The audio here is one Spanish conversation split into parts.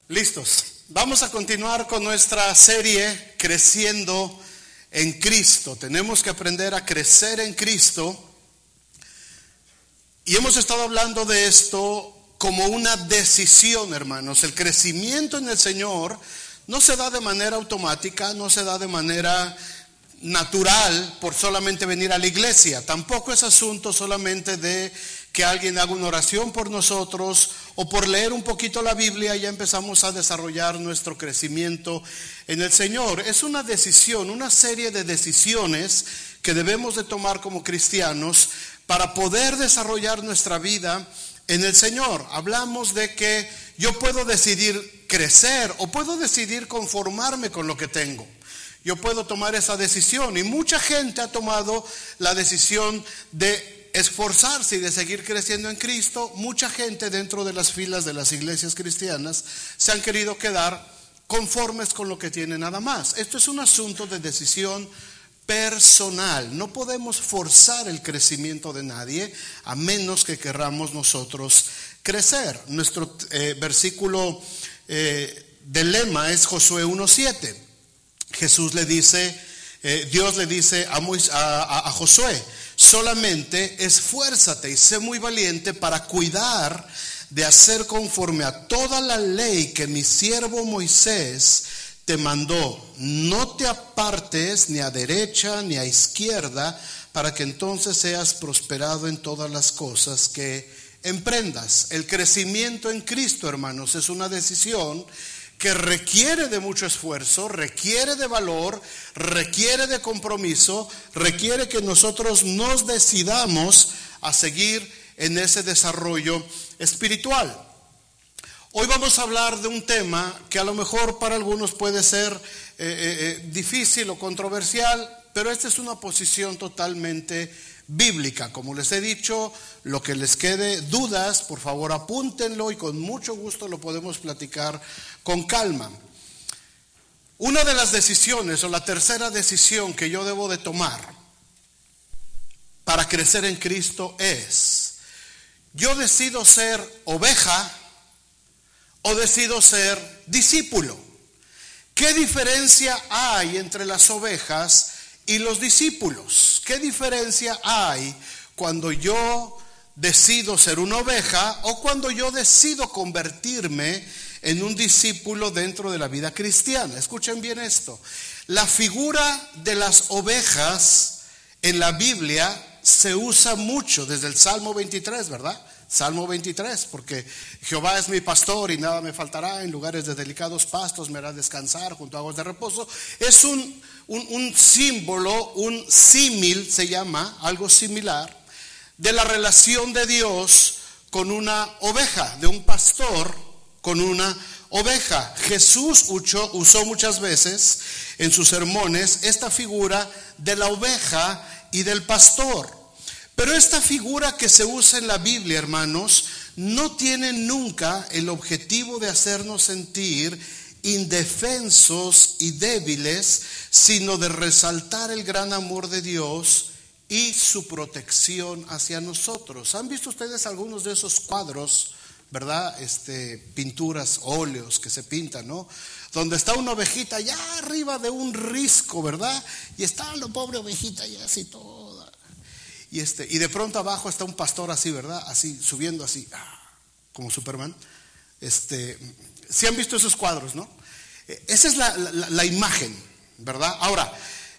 Listos. Vamos a continuar con nuestra serie Creciendo en Cristo. Tenemos que aprender a crecer en Cristo. Y hemos estado hablando de esto como una decisión, hermanos. El crecimiento en el Señor no se da de manera automática, no se da de manera natural por solamente venir a la iglesia. Tampoco es asunto solamente de que alguien haga una oración por nosotros o por leer un poquito la Biblia y ya empezamos a desarrollar nuestro crecimiento en el Señor. Es una decisión, una serie de decisiones que debemos de tomar como cristianos para poder desarrollar nuestra vida en el Señor. Hablamos de que yo puedo decidir crecer o puedo decidir conformarme con lo que tengo. Yo puedo tomar esa decisión y mucha gente ha tomado la decisión de esforzarse y de seguir creciendo en Cristo. Mucha gente dentro de las filas de las iglesias cristianas se han querido quedar conformes con lo que tienen nada más. Esto es un asunto de decisión personal. No podemos forzar el crecimiento de nadie a menos que querramos nosotros crecer. Nuestro versículo de lema es Josué 1:7. Jesús le dice, Dios le dice a Josué: solamente esfuérzate y sé muy valiente para cuidar de hacer conforme a toda la ley que mi siervo Moisés te mandó. No te apartes ni a derecha ni a izquierda, para que entonces seas prosperado en todas las cosas que emprendas. El crecimiento en Cristo, hermanos, es una decisión que requiere de mucho esfuerzo, requiere de valor, requiere de compromiso, requiere que nosotros nos decidamos a seguir en ese desarrollo espiritual. Hoy vamos a hablar de un tema que a lo mejor para algunos puede ser difícil o controversial, pero esta es una posición totalmente bíblica. Como les he dicho, lo que les quede dudas, por favor apúntenlo y con mucho gusto lo podemos platicar con calma. Una de las decisiones o la tercera decisión que yo debo de tomar para crecer en Cristo es: yo decido ser oveja o decido ser discípulo. ¿Qué diferencia hay entre las ovejas y los discípulos? ¿Qué diferencia hay cuando yo decido ser una oveja o cuando yo decido convertirme en un discípulo dentro de la vida cristiana? Escuchen bien esto. La figura de las ovejas en la Biblia se usa mucho desde el Salmo 23, ¿verdad? Salmo 23, porque Jehová es mi pastor y nada me faltará, en lugares de delicados pastos me hará descansar, junto a aguas de reposo. Es un símbolo, un símil se llama, algo similar, de la relación de Dios con una oveja, de un pastor con una oveja. Jesús usó muchas veces en sus sermones esta figura de la oveja y del pastor. Pero esta figura que se usa en la Biblia, hermanos, no tiene nunca el objetivo de hacernos sentir indefensos y débiles, sino de resaltar el gran amor de Dios y su protección hacia nosotros. ¿Han visto ustedes algunos de esos cuadros, verdad? Pinturas, óleos que se pintan, ¿no? Donde está una ovejita allá arriba de un risco, ¿verdad? Y está la pobre ovejita allá así toda. Y de pronto abajo está un pastor así, ¿verdad? Así, subiendo así, como Superman. ¿Sí han visto esos cuadros, no? Esa es la imagen, ¿verdad? Ahora,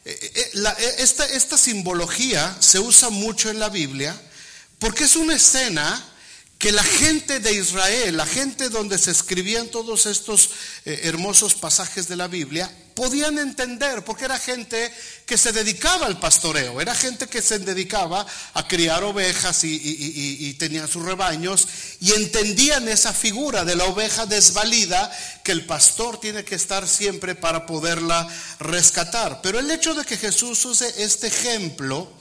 esta simbología se usa mucho en la Biblia porque es una escena que la gente de Israel, la gente donde se escribían todos estos hermosos pasajes de la Biblia, podían entender, porque era gente que se dedicaba al pastoreo, era gente que se dedicaba a criar ovejas y tenían sus rebaños, y entendían esa figura de la oveja desvalida que el pastor tiene que estar siempre para poderla rescatar. Pero el hecho de que Jesús use este ejemplo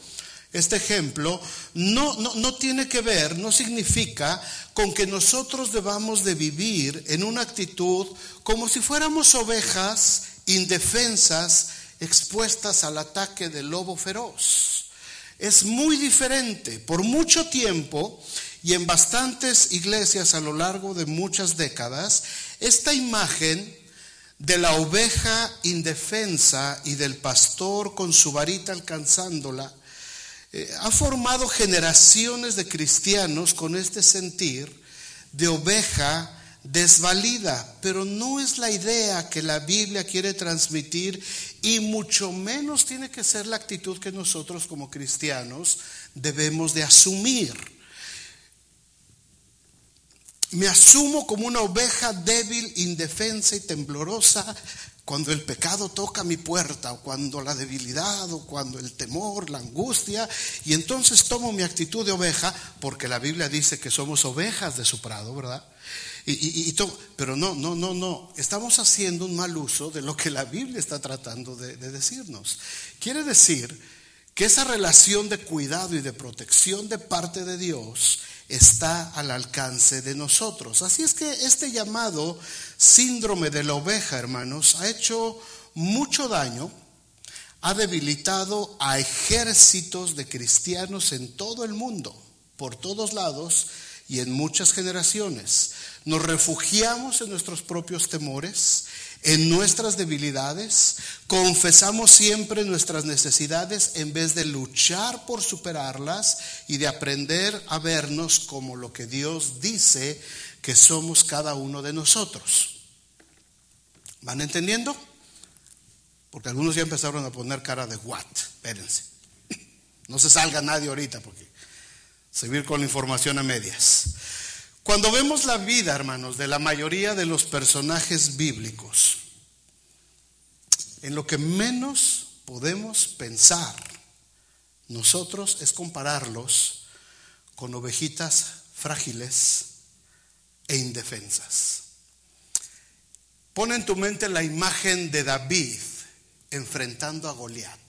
no tiene que ver, no significa con que nosotros debamos de vivir en una actitud como si fuéramos ovejas indefensas, expuestas al ataque del lobo feroz. Es muy diferente. Por mucho tiempo y en bastantes iglesias a lo largo de muchas décadas, esta imagen de la oveja indefensa y del pastor con su varita alcanzándola ha formado generaciones de cristianos con este sentir de oveja desvalida, pero no es la idea que la Biblia quiere transmitir, y mucho menos tiene que ser la actitud que nosotros como cristianos debemos de asumir. Me asumo como una oveja débil, indefensa y temblorosa cuando el pecado toca mi puerta, o cuando la debilidad, o cuando el temor, la angustia, y entonces tomo mi actitud de oveja, porque la Biblia dice que somos ovejas de su prado, ¿verdad? Pero no, estamos haciendo un mal uso de lo que la Biblia está tratando de decirnos. Quiere decir que esa relación de cuidado y de protección de parte de Dios está al alcance de nosotros. Así es que este llamado síndrome de la oveja, hermanos, ha hecho mucho daño, ha debilitado a ejércitos de cristianos en todo el mundo, por todos lados y en muchas generaciones. Nos refugiamos en nuestros propios temores, en nuestras debilidades, confesamos siempre nuestras necesidades en vez de luchar por superarlas y de aprender a vernos como lo que Dios dice que somos cada uno de nosotros. ¿Van entendiendo? Porque algunos ya empezaron a poner cara de what. Espérense, no se salga nadie ahorita, porque seguir con la información a medias. Cuando vemos la vida, hermanos, de la mayoría de los personajes bíblicos, en lo que menos podemos pensar nosotros es compararlos con ovejitas frágiles e indefensas. Pon en tu mente la imagen de David enfrentando a Goliat.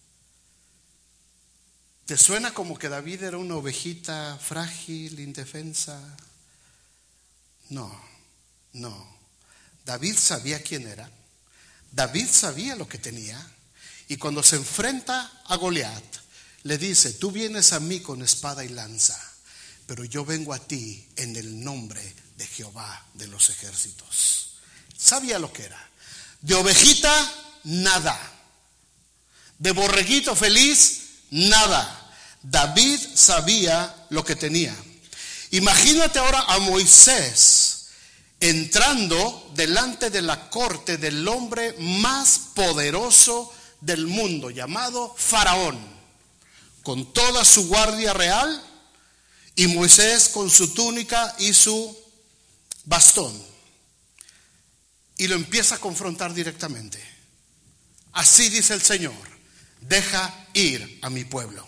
¿Te suena como que David era una ovejita frágil, indefensa? No. David sabía quién era. David sabía lo que tenía. Y cuando se enfrenta a Goliat, le dice: tú vienes a mí con espada y lanza, pero yo vengo a ti en el nombre de Jehová de los ejércitos. Sabía lo que era. De ovejita, nada. De borreguito feliz, nada. David sabía lo que tenía. Imagínate ahora a Moisés entrando delante de la corte del hombre más poderoso del mundo, llamado Faraón, con toda su guardia real, y Moisés con su túnica y su bastón, y lo empieza a confrontar directamente. Así dice el Señor: deja ir a mi pueblo.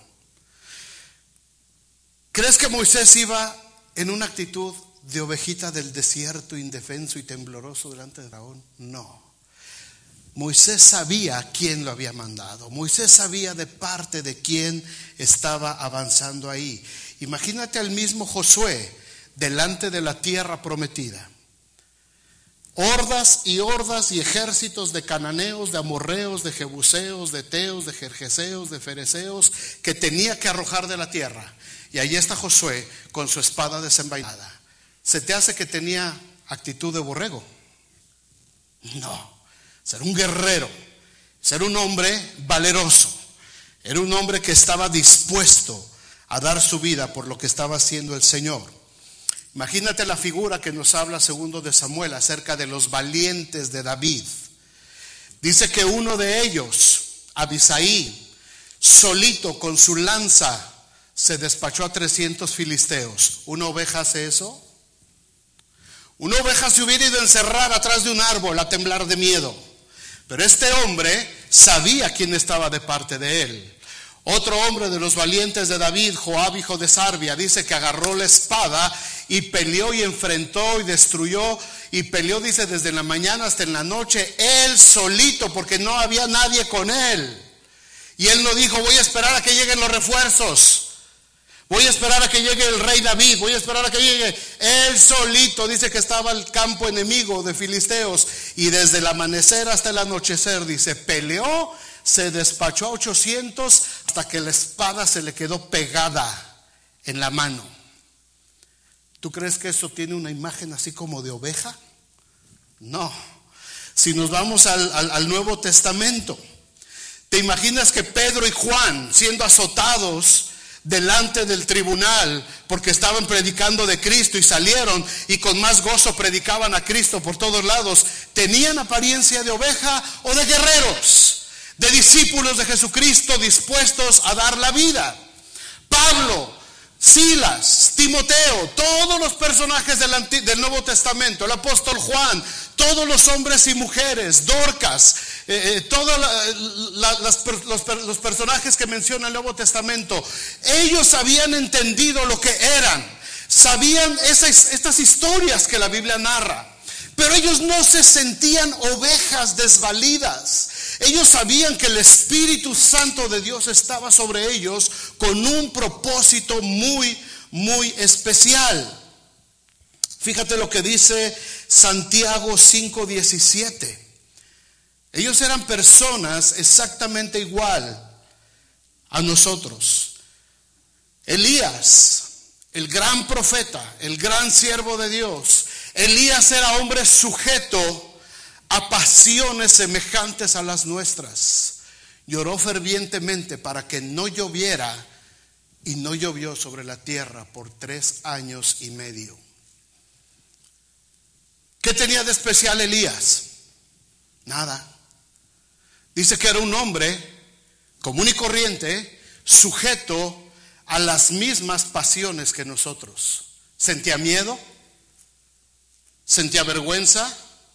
¿Crees que Moisés iba en una actitud de ovejita del desierto, indefenso y tembloroso delante de Faraón? No. Moisés sabía quién lo había mandado. Moisés sabía de parte de quién estaba avanzando ahí. Imagínate al mismo Josué delante de la tierra prometida. Hordas y hordas y ejércitos de cananeos, de amorreos, de jebuseos, de eteos, de gergeseos, de fereceos, que tenía que arrojar de la tierra. Y ahí está Josué con su espada desenvainada. ¿Se te hace que tenía actitud de borrego? No. Ser un guerrero, ser un hombre valeroso. Era un hombre que estaba dispuesto a dar su vida por lo que estaba haciendo el Señor. Imagínate la figura que nos habla segundo de Samuel acerca de los valientes de David. Dice que uno de ellos, Abisai, solito con su lanza, se despachó a 300 filisteos. ¿Una oveja hace eso? Una oveja se hubiera ido a encerrar atrás de un árbol a temblar de miedo. Pero este hombre sabía quién estaba de parte de él. Otro hombre de los valientes de David, Joab, hijo de Sarvia, dice que agarró la espada y peleó y enfrentó y destruyó. Y peleó, dice, desde la mañana hasta en la noche, él solito, porque no había nadie con él. Y él no dijo: voy a esperar a que lleguen los refuerzos, voy a esperar a que llegue el rey David, voy a esperar a que llegue. Él solito, dice que estaba el campo enemigo de filisteos, y desde el amanecer hasta el anochecer, dice, peleó, se despachó a 800 hasta que la espada se le quedó pegada en la mano. ¿Tú crees que eso tiene una imagen así como de oveja? No. Si nos vamos al Nuevo Testamento, ¿te imaginas que Pedro y Juan, siendo azotados delante del tribunal porque estaban predicando de Cristo y salieron y con más gozo predicaban a Cristo por todos lados, tenían apariencia de oveja o de guerreros, de discípulos de Jesucristo dispuestos a dar la vida? Pablo, Silas, Timoteo, todos los personajes del Nuevo Testamento, el apóstol Juan, todos los hombres y mujeres, Dorcas, todos los personajes que menciona el Nuevo Testamento, ellos habían entendido lo que eran, sabían estas historias que la Biblia narra, pero ellos no se sentían ovejas desvalidas. Ellos sabían que el Espíritu Santo de Dios estaba sobre ellos con un propósito muy, muy especial. Fíjate lo que dice Santiago 5:17. Ellos eran personas exactamente igual a nosotros. Elías, el gran profeta, el gran siervo de Dios, Elías era hombre sujeto a pasiones semejantes a las nuestras. Lloró fervientemente para que no lloviera, y no llovió sobre la tierra por 3 años y medio. ¿Qué tenía de especial Elías? Nada. Dice que era un hombre común y corriente, sujeto a las mismas pasiones que nosotros. Sentía miedo, sentía vergüenza,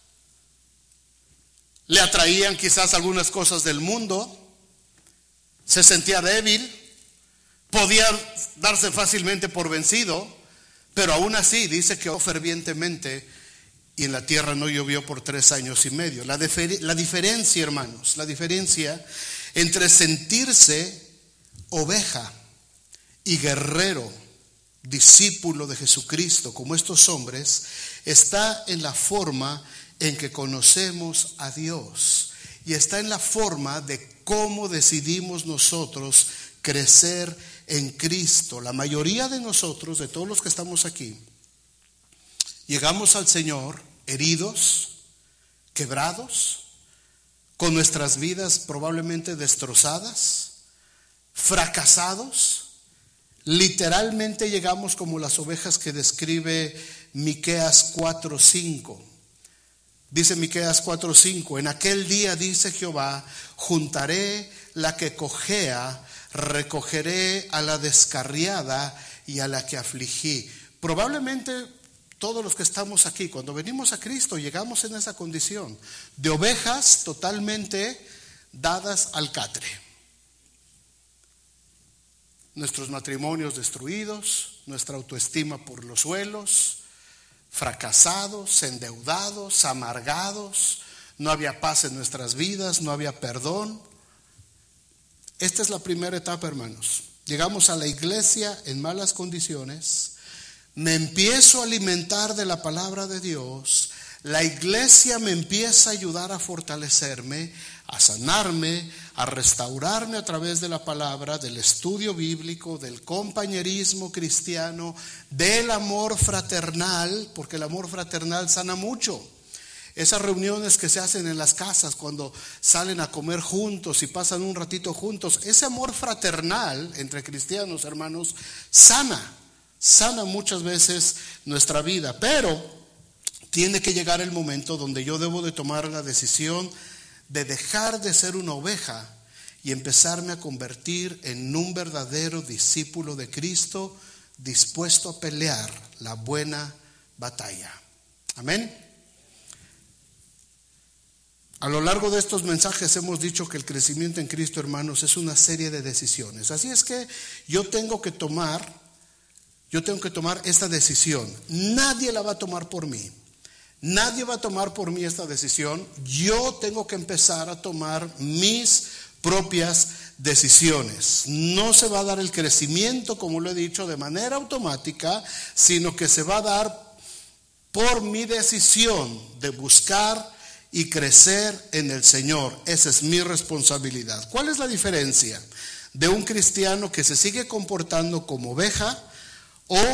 le atraían quizás algunas cosas del mundo, se sentía débil, podía darse fácilmente por vencido, pero aún así dice que oró fervientemente y en la tierra no llovió por 3 años y medio. La diferencia, hermanos, la diferencia entre sentirse oveja y guerrero, discípulo de Jesucristo, como estos hombres, está en la forma en que conocemos a Dios, y está en la forma de cómo decidimos nosotros crecer en Cristo. La mayoría de nosotros, de todos los que estamos aquí, llegamos al Señor heridos, quebrados, con nuestras vidas probablemente destrozadas, fracasados. Literalmente llegamos como las ovejas que describe Miqueas 4:5. Dice Miqueas 4:5: en aquel día, dice Jehová, juntaré la que cojea, recogeré a la descarriada y a la que afligí. Probablemente todos los que estamos aquí, cuando venimos a Cristo, llegamos en esa condición de ovejas totalmente dadas al catre. Nuestros matrimonios destruidos, nuestra autoestima por los suelos, fracasados, endeudados, amargados, no había paz en nuestras vidas, no había perdón. Esta es la primera etapa, hermanos. Llegamos a la iglesia en malas condiciones, me empiezo a alimentar de la palabra de Dios, la iglesia me empieza a ayudar a fortalecerme, a sanarme, a restaurarme a través de la palabra, del estudio bíblico, del compañerismo cristiano, del amor fraternal, porque el amor fraternal sana mucho. Esas reuniones que se hacen en las casas cuando salen a comer juntos y pasan un ratito juntos, ese amor fraternal entre cristianos, hermanos, sana muchas veces nuestra vida. Pero tiene que llegar el momento donde yo debo de tomar la decisión de dejar de ser una oveja y empezarme a convertir en un verdadero discípulo de Cristo, dispuesto a pelear la buena batalla. Amén. A lo largo de estos mensajes hemos dicho que el crecimiento en Cristo, hermanos, es una serie de decisiones. Así es que yo tengo que tomar esta decisión. Nadie la va a tomar por mí. Nadie va a tomar por mí esta decisión. Yo tengo que empezar a tomar mis propias decisiones. No se va a dar el crecimiento, como lo he dicho, de manera automática, sino que se va a dar por mi decisión de buscar y crecer en el Señor. Esa es mi responsabilidad. ¿Cuál es la diferencia de un cristiano que se sigue comportando como oveja o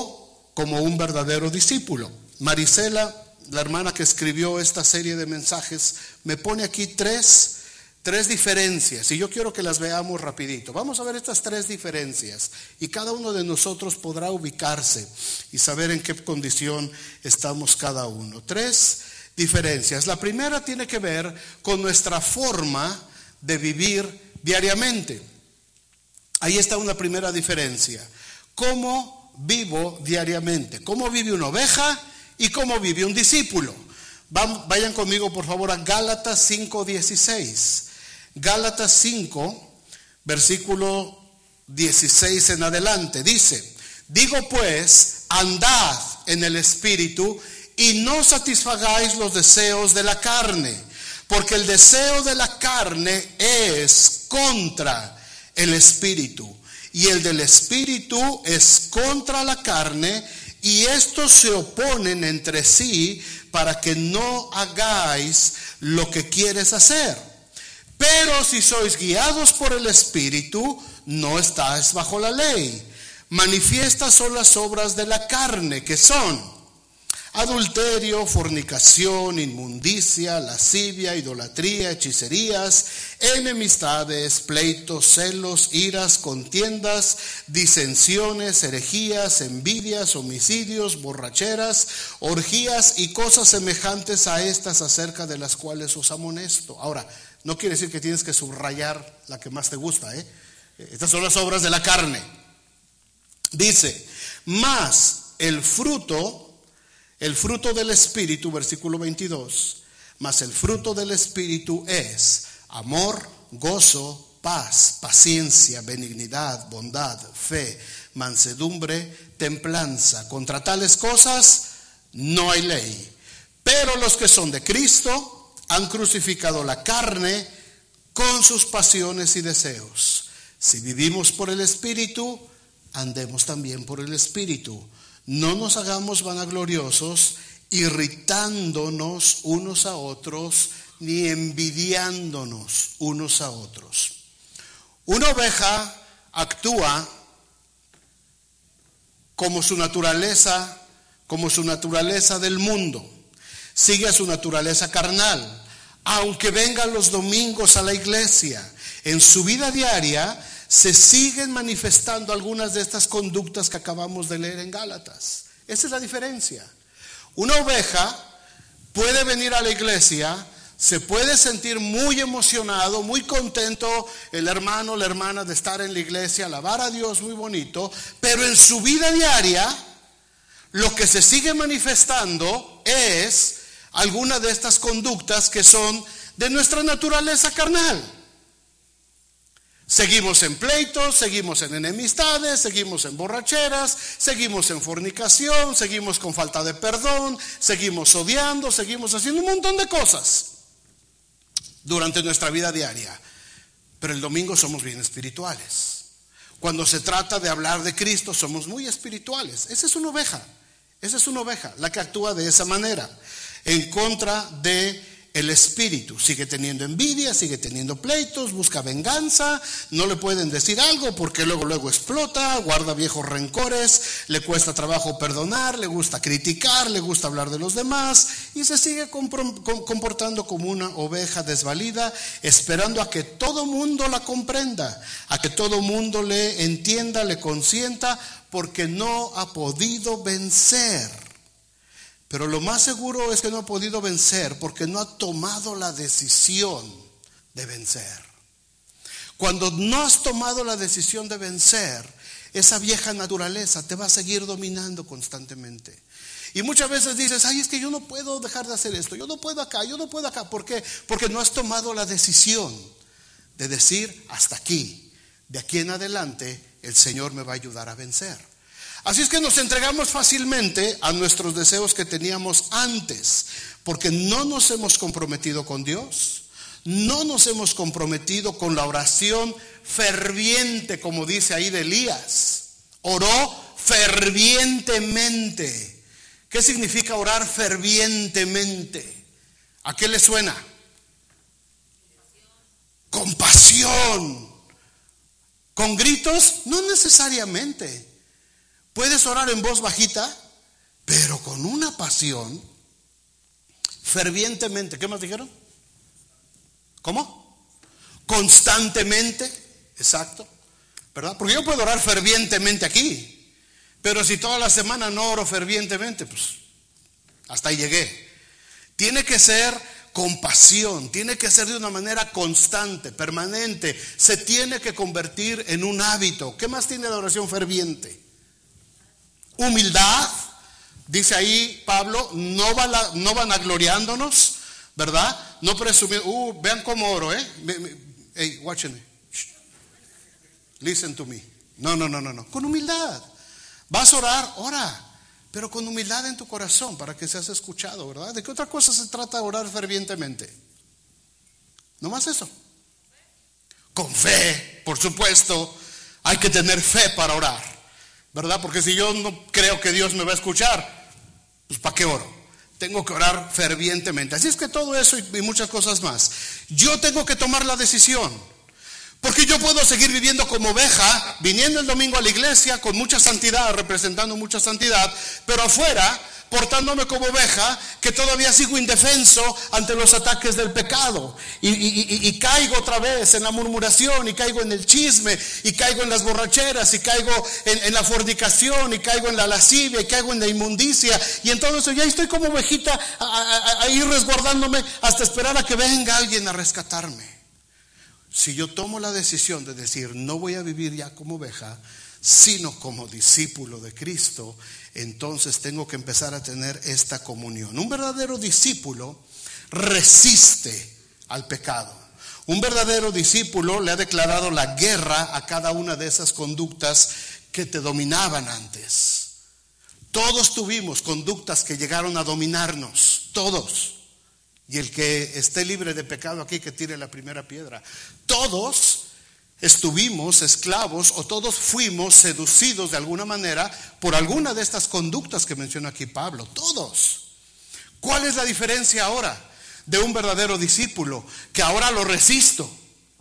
como un verdadero discípulo. Marisela, la hermana que escribió esta serie de mensajes, me pone aquí tres diferencias y yo quiero que las veamos rapidito. Vamos a ver estas tres diferencias y cada uno de nosotros podrá ubicarse y saber en qué condición estamos cada uno. Tres diferencias. La primera tiene que ver con nuestra forma de vivir diariamente. Ahí está una primera diferencia. ¿Cómo vivo diariamente? ¿Cómo vive una oveja y cómo vive un discípulo? Vayan conmigo por favor a Gálatas 5:16. Gálatas 5, versículo 16 en adelante, dice: digo pues, andad en el Espíritu y no satisfagáis los deseos de la carne, porque el deseo de la carne es contra el Espíritu, y el del Espíritu es contra la carne, y estos se oponen entre sí para que no hagáis lo que quieres hacer. Pero si sois guiados por el Espíritu, no estáis bajo la ley. Manifiestas son las obras de la carne, que son adulterio, fornicación, inmundicia, lascivia, idolatría, hechicerías, enemistades, pleitos, celos, iras, contiendas, disensiones, herejías, envidias, homicidios, borracheras, orgías y cosas semejantes a estas, acerca de las cuales os amonesto. Ahora, no quiere decir que tienes que subrayar la que más te gusta, Estas son las obras de la carne. Dice, mas el fruto del Espíritu, versículo 22, mas el fruto del Espíritu es amor, gozo, paz, paciencia, benignidad, bondad, fe, mansedumbre, templanza. Contra tales cosas no hay ley. Pero los que son de Cristo han crucificado la carne con sus pasiones y deseos. Si vivimos por el Espíritu, andemos también por el Espíritu. No nos hagamos vanagloriosos, irritándonos unos a otros, ni envidiándonos unos a otros. Una oveja actúa como su naturaleza del mundo. Sigue a su naturaleza carnal. Aunque vengan los domingos a la iglesia, en su vida diaria se siguen manifestando algunas de estas conductas que acabamos de leer en Gálatas. Esa es la diferencia. Una oveja puede venir a la iglesia, se puede sentir muy emocionado, muy contento, el hermano, la hermana, de estar en la iglesia, alabar a Dios, muy bonito, pero en su vida diaria lo que se sigue manifestando es alguna de estas conductas que son de nuestra naturaleza carnal. Seguimos en pleitos, seguimos en enemistades, seguimos en borracheras, seguimos en fornicación, seguimos con falta de perdón, seguimos odiando, seguimos haciendo un montón de cosas durante nuestra vida diaria. Pero el domingo somos bien espirituales. Cuando se trata de hablar de Cristo, somos muy espirituales. Esa es una oveja, la que actúa de esa manera, en contra de el Espíritu. Sigue teniendo envidia, sigue teniendo pleitos, busca venganza, no le pueden decir algo porque luego explota, guarda viejos rencores, le cuesta trabajo perdonar, le gusta criticar, le gusta hablar de los demás y se sigue comportando como una oveja desvalida, esperando a que todo mundo la comprenda, a que todo mundo le entienda, le consienta, porque no ha podido vencer. Pero lo más seguro es que no ha podido vencer porque no ha tomado la decisión de vencer. Cuando no has tomado la decisión de vencer, esa vieja naturaleza te va a seguir dominando constantemente. Y muchas veces dices, ay, es que yo no puedo dejar de hacer esto, yo no puedo acá. ¿Por qué? Porque no has tomado la decisión de decir, hasta aquí, de aquí en adelante, el Señor me va a ayudar a vencer. Así es que nos entregamos fácilmente a nuestros deseos que teníamos antes, porque no nos hemos comprometido con Dios, no nos hemos comprometido con la oración ferviente, como dice ahí de Elías. Oró fervientemente. ¿Qué significa orar fervientemente? ¿A qué le suena? Con pasión. ¿Con gritos? No necesariamente. ¿Puedes orar en voz bajita? pero con una pasión, fervientemente. ¿Qué más dijeron? ¿Cómo? Constantemente, exacto, ¿verdad? Porque yo puedo orar fervientemente aquí, pero si toda la semana no oro fervientemente, pues hasta ahí llegué. Tiene que ser con pasión, tiene que ser de una manera constante, permanente, se tiene que convertir en un hábito. ¿Qué más tiene la oración ferviente? Humildad, dice ahí Pablo, no vanagloriándonos, ¿verdad? No presumir, vean cómo oro, hey, watch me. Listen to me. No. Con humildad. Vas a orar, ora, pero con humildad en tu corazón para que seas escuchado, ¿verdad? ¿De qué otra cosa se trata de orar fervientemente? No más eso. Con fe, por supuesto. Hay que tener fe para orar, ¿verdad? Porque si yo no creo que Dios me va a escuchar, pues ¿para qué oro? Tengo que orar fervientemente. Así es que todo eso y muchas cosas más, yo tengo que tomar la decisión. Porque yo puedo seguir viviendo como oveja, viniendo el domingo a la iglesia con mucha santidad, representando mucha santidad, pero afuera, portándome como oveja, que todavía sigo indefenso ante los ataques del pecado. Y caigo otra vez en la murmuración, y caigo en el chisme, y caigo en las borracheras, y caigo en la fornicación, y caigo en la lascivia, y caigo en la inmundicia. Y en todo eso ya estoy como ovejita ahí resguardándome hasta esperar a que venga alguien a rescatarme. Si yo tomo la decisión de decir, no voy a vivir ya como oveja, sino como discípulo de Cristo, entonces tengo que empezar a tener esta comunión. Un verdadero discípulo resiste al pecado. Un verdadero discípulo le ha declarado la guerra a cada una de esas conductas que te dominaban antes. Todos tuvimos conductas que llegaron a dominarnos, todos. Y el que esté libre de pecado aquí, que tire la primera piedra. Todos estuvimos esclavos o todos fuimos seducidos de alguna manera por alguna de estas conductas que menciona aquí Pablo. Todos. ¿Cuál es la diferencia ahora de un verdadero discípulo? Que ahora lo resisto.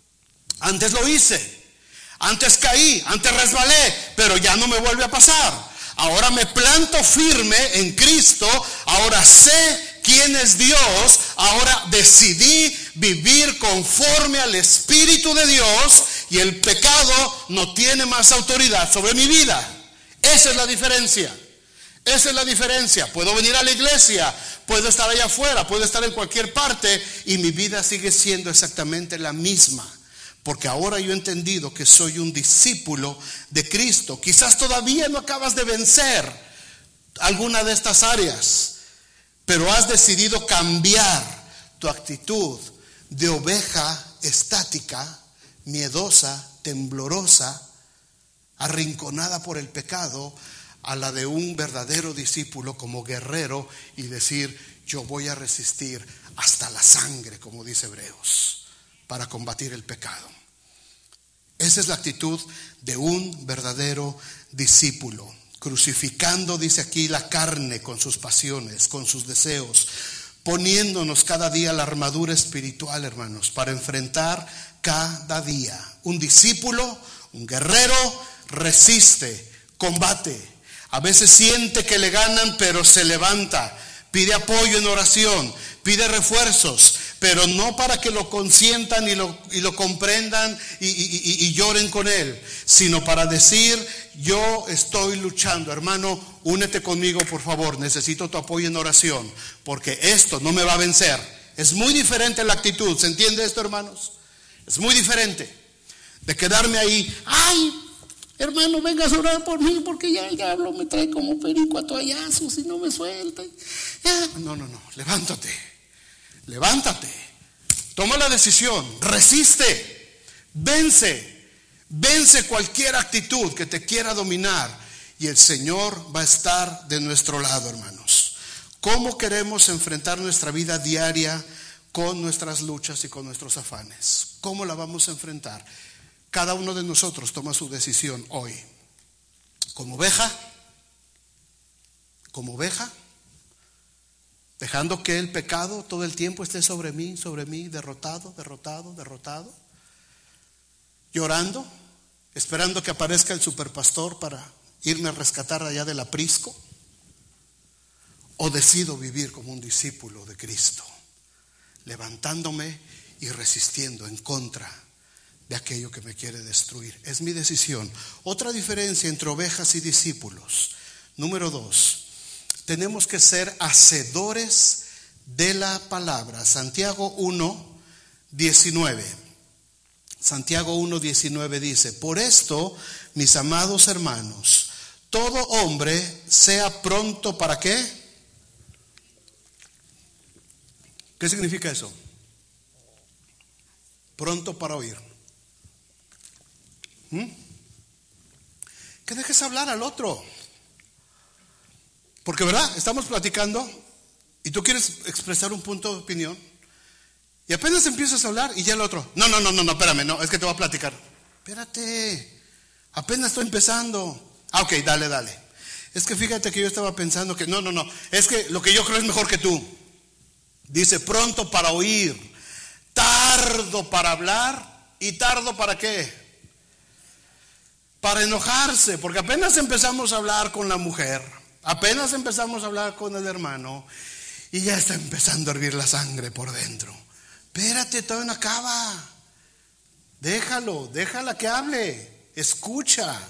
Antes lo hice, antes caí, antes resbalé, pero ya no me vuelve a pasar. Ahora me planto firme en Cristo, ahora sé quién es Dios, ahora decidí vivir conforme al Espíritu de Dios y el pecado no tiene más autoridad sobre mi vida. Esa es la diferencia. Esa es la diferencia. Puedo venir a la iglesia, puedo estar allá afuera, puedo estar en cualquier parte y mi vida sigue siendo exactamente la misma. Porque ahora yo he entendido que soy un discípulo de Cristo. Quizás todavía no acabas de vencer alguna de estas áreas, pero has decidido cambiar tu actitud de oveja estática, miedosa, temblorosa, arrinconada por el pecado, a la de un verdadero discípulo como guerrero y decir, yo voy a resistir hasta la sangre, como dice Hebreos, para combatir el pecado. Esa es la actitud de un verdadero discípulo, crucificando, dice aquí, la carne con sus pasiones, con sus deseos, poniéndonos cada día la armadura espiritual, hermanos, para enfrentar cada día. Un discípulo, un guerrero, resiste, combate. A veces siente que le ganan, pero se levanta, pide apoyo en oración, pide refuerzos, pero no para que lo consientan y lo comprendan y lloren con él, sino para decir, yo estoy luchando, hermano, únete conmigo por favor, necesito tu apoyo en oración, porque esto no me va a vencer. Es muy diferente la actitud, ¿se entiende esto, hermanos? Es muy diferente de quedarme ahí, ay, hermano, vengas a orar por mí porque ya el diablo me trae como perico a toallazos y no me suelta. No, levántate, toma la decisión, resiste, vence cualquier actitud que te quiera dominar y el Señor va a estar de nuestro lado, hermanos. ¿Cómo queremos enfrentar nuestra vida diaria con nuestras luchas y con nuestros afanes? ¿Cómo la vamos a enfrentar? Cada uno de nosotros toma su decisión hoy. Como oveja, dejando que el pecado todo el tiempo esté sobre mí, derrotado, llorando, esperando que aparezca el superpastor para irme a rescatar allá del aprisco. o decido vivir como un discípulo de Cristo, levantándome y resistiendo en contra de aquello que me quiere destruir. Es mi decisión. Otra diferencia entre ovejas y discípulos. Número 2, tenemos que ser hacedores de la palabra. Santiago 1:19. Santiago 1:19 dice: por esto, mis amados hermanos, todo hombre sea pronto ¿para qué? ¿Qué significa eso? Pronto para oír. Que dejes hablar al otro. Porque verdad, estamos platicando y tú quieres expresar un punto de opinión y apenas empiezas a hablar y ya el otro, no, espérame, no, es que te voy a platicar. Espérate, apenas estoy empezando. Ok, dale. Es que fíjate que yo estaba pensando que no, es que lo que yo creo es mejor que tú. Dice pronto para oír, tardo para hablar y tardo para qué? Para enojarse, porque apenas empezamos a hablar con la mujer, apenas empezamos a hablar con el hermano y ya está empezando a hervir la sangre por dentro. Espérate, todavía no acaba. Déjala que hable. Escucha.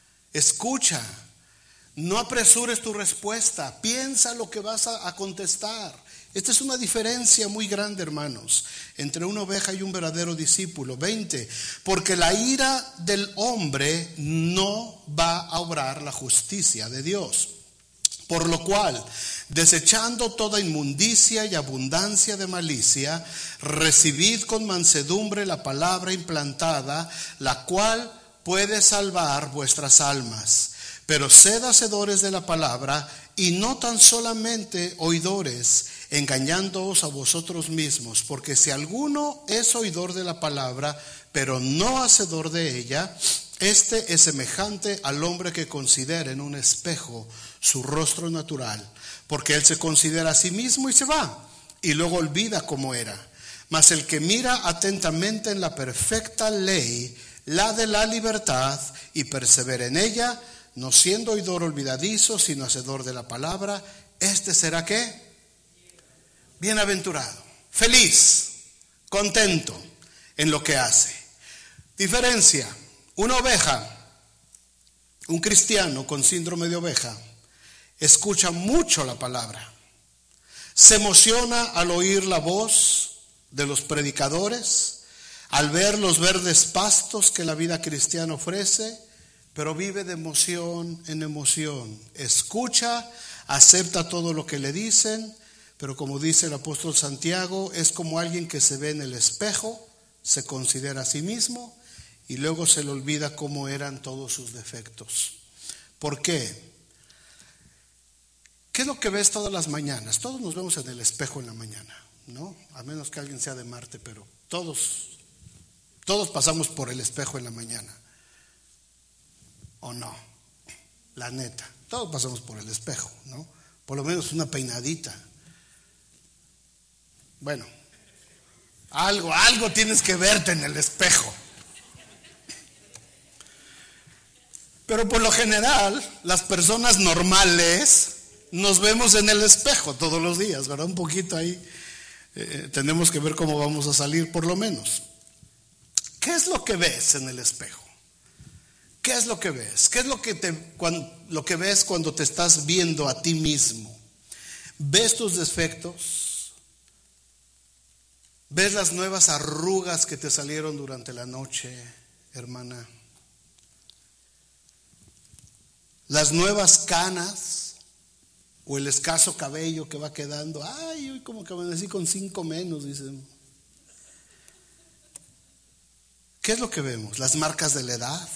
No apresures tu respuesta. Piensa lo que vas a contestar. Esta es una diferencia muy grande, hermanos, entre una oveja y un verdadero discípulo. 20. Porque la ira del hombre no va a obrar la justicia de Dios. Por lo cual, desechando toda inmundicia y abundancia de malicia, recibid con mansedumbre la palabra implantada, la cual puede salvar vuestras almas. Pero sed hacedores de la palabra y no tan solamente oidores, engañándoos a vosotros mismos. Porque si alguno es oidor de la palabra, pero no hacedor de ella, este es semejante al hombre que considera en un espejo su rostro natural, porque él se considera a sí mismo y se va, y luego olvida cómo era. Mas el que mira atentamente en la perfecta ley, la de la libertad, y persevera en ella, no siendo oidor olvidadizo, sino hacedor de la palabra, este será ¿qué? Bienaventurado, feliz, contento en lo que hace. Diferencia: una oveja, un cristiano con síndrome de oveja, escucha mucho la palabra, se emociona al oír la voz de los predicadores, al ver los verdes pastos que la vida cristiana ofrece, pero vive de emoción en emoción. Escucha, acepta todo lo que le dicen, pero como dice el apóstol Santiago, es como alguien que se ve en el espejo, se considera a sí mismo y luego se le olvida cómo eran todos sus defectos. ¿Por qué? ¿Qué es lo que ves todas las mañanas? Todos nos vemos en el espejo en la mañana, ¿no? A menos que alguien sea de Marte, pero todos pasamos por el espejo en la mañana. ¿O no? La neta, todos pasamos por el espejo, ¿no? Por lo menos una peinadita. Bueno, algo tienes que verte en el espejo. Pero por lo general, las personas normales nos vemos en el espejo todos los días, ¿verdad? Un poquito ahí tenemos que ver cómo vamos a salir por lo menos. ¿Qué es lo que ves en el espejo? ¿Qué es lo que ves? ¿Qué es lo que ves cuando te estás viendo a ti mismo? ¿Ves tus defectos? ¿Ves las nuevas arrugas que te salieron durante la noche, hermana? ¿Las nuevas canas o el escaso cabello que va quedando? Ay, hoy como que amanecí con 5 menos, dicen. ¿Qué es lo que vemos? Las marcas de la edad.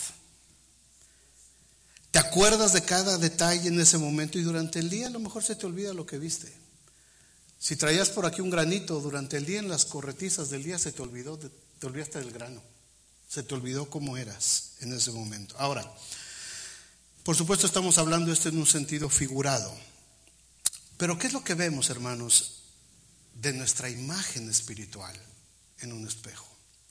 ¿Te acuerdas de cada detalle en ese momento y durante el día a lo mejor se te olvida lo que viste? Si traías por aquí un granito durante el día, en las corretizas del día se te olvidaste del grano. Se te olvidó cómo eras en ese momento. Ahora, por supuesto estamos hablando esto en un sentido figurado. Pero ¿qué es lo que vemos, hermanos, de nuestra imagen espiritual en un espejo?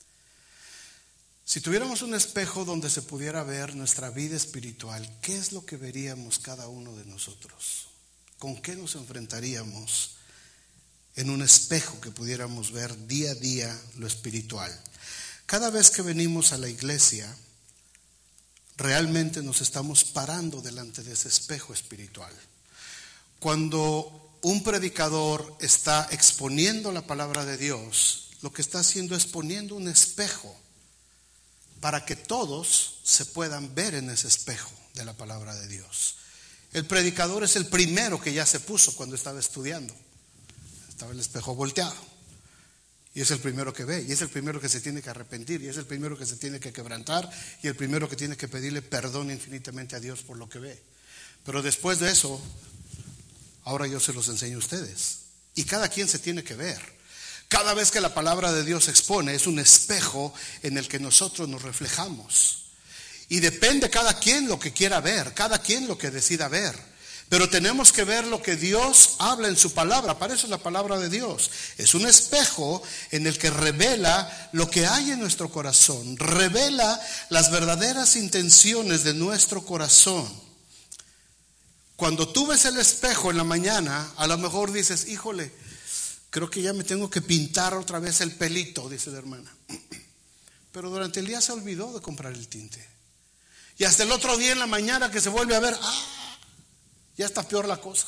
Si tuviéramos un espejo donde se pudiera ver nuestra vida espiritual, ¿qué es lo que veríamos cada uno de nosotros? ¿con qué nos enfrentaríamos en un espejo que pudiéramos ver día a día lo espiritual? Cada vez que venimos a la iglesia, realmente nos estamos parando delante de ese espejo espiritual. Cuando un predicador está exponiendo la palabra de Dios, lo que está haciendo es poniendo un espejo para que todos se puedan ver en ese espejo de la palabra de Dios. El predicador es el primero que ya se puso cuando estaba estudiando. Estaba el espejo volteado. Y es el primero que ve, y es el primero que se tiene que arrepentir, y es el primero que se tiene que quebrantar, y el primero que tiene que pedirle perdón infinitamente a Dios por lo que ve. Pero después de eso, ahora yo se los enseño a ustedes. Y cada quien se tiene que ver. Cada vez que la palabra de Dios se expone, es un espejo en el que nosotros nos reflejamos. Y depende cada quien lo que quiera ver, cada quien lo que decida ver. Pero tenemos que ver lo que Dios habla en su palabra. Para eso es la palabra de Dios. Es un espejo en el que revela lo que hay en nuestro corazón. Revela las verdaderas intenciones de nuestro corazón. Cuando tú ves el espejo en la mañana, a lo mejor dices, híjole, creo que ya me tengo que pintar otra vez el pelito, dice la hermana. Pero durante el día se olvidó de comprar el tinte. Y hasta el otro día en la mañana que se vuelve a ver, ya está peor la cosa.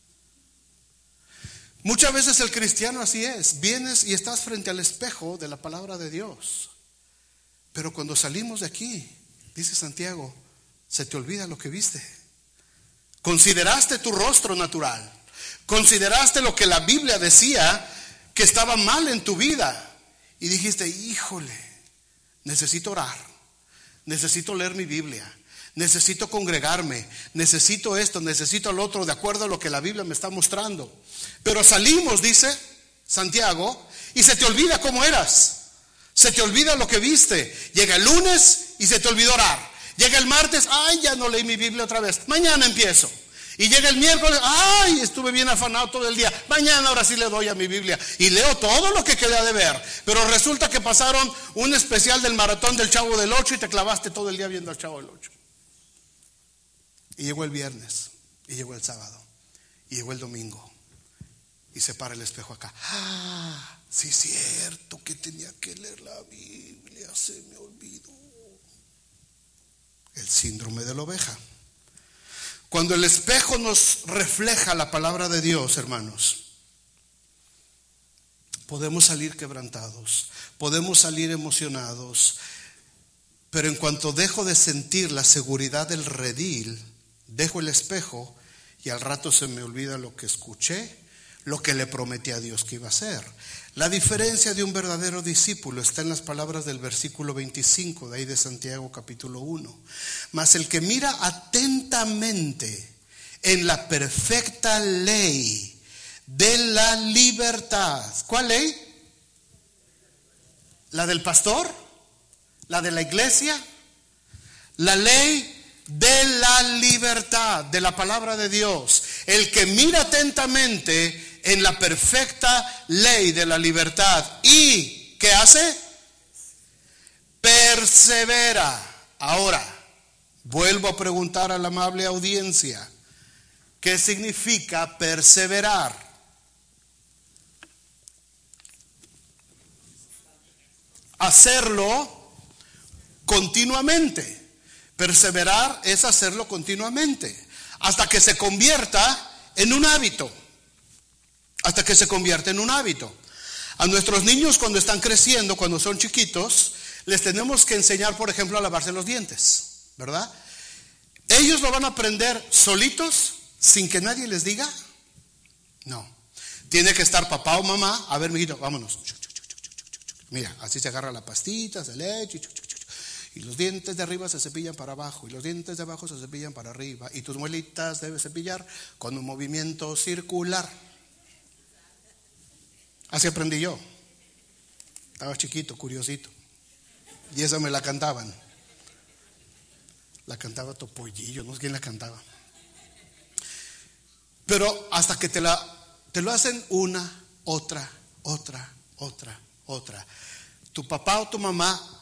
Muchas veces el cristiano así es. Vienes y estás frente al espejo de la palabra de Dios. Pero cuando salimos de aquí, dice Santiago, se te olvida lo que viste. Consideraste tu rostro natural. Consideraste lo que la Biblia decía que estaba mal en tu vida. Y dijiste, híjole, necesito orar. Necesito leer mi Biblia. Necesito congregarme, necesito esto, necesito lo otro, de acuerdo a lo que la Biblia me está mostrando. Pero salimos, dice Santiago, y se te olvida cómo eras. Se te olvida lo que viste. Llega el lunes y se te olvidó orar. Llega el martes, ya no leí mi Biblia otra vez. Mañana empiezo. Y llega el miércoles, estuve bien afanado todo el día. Mañana ahora sí le doy a mi Biblia. Y leo todo lo que queda de ver. Pero resulta que pasaron un especial del maratón del Chavo del 8 y te clavaste todo el día viendo al Chavo del 8. Y llegó el viernes, y llegó el sábado, y llegó el domingo, y se para el espejo acá. Sí es cierto que tenía que leer la Biblia, se me olvidó. El síndrome de la oveja. Cuando el espejo nos refleja la palabra de Dios, hermanos, podemos salir quebrantados, podemos salir emocionados, pero en cuanto dejo de sentir la seguridad del redil, dejo el espejo y al rato se me olvida lo que escuché, lo que le prometí a Dios que iba a hacer. La diferencia de un verdadero discípulo está en las palabras del versículo 25 de ahí de Santiago capítulo 1. Mas el que mira atentamente en la perfecta ley de la libertad. ¿Cuál ley? ¿La del pastor? ¿La de la iglesia? La ley de la libertad, de la palabra de Dios. El que mira atentamente en la perfecta ley de la libertad. ¿Y qué hace? Persevera. Ahora, vuelvo a preguntar a la amable audiencia, ¿qué significa perseverar? Hacerlo continuamente. Perseverar es hacerlo continuamente, hasta que se convierta en un hábito. Hasta que se convierta en un hábito. A nuestros niños cuando están creciendo, cuando son chiquitos, les tenemos que enseñar, por ejemplo, a lavarse los dientes, ¿verdad? ¿Ellos lo van a aprender solitos, sin que nadie les diga? No. Tiene que estar papá o mamá. A ver, mijito, vámonos. Mira, así se agarra la pastita, se le echa. Y los dientes de arriba se cepillan para abajo, y los dientes de abajo se cepillan para arriba. Y tus muelitas debes cepillar con un movimiento circular. Así aprendí yo. Estaba chiquito, curiosito. Y esa me la cantaban. La cantaba Topollillo, no sé quién la cantaba. Pero hasta que te lo hacen una, otra. Tu papá o tu mamá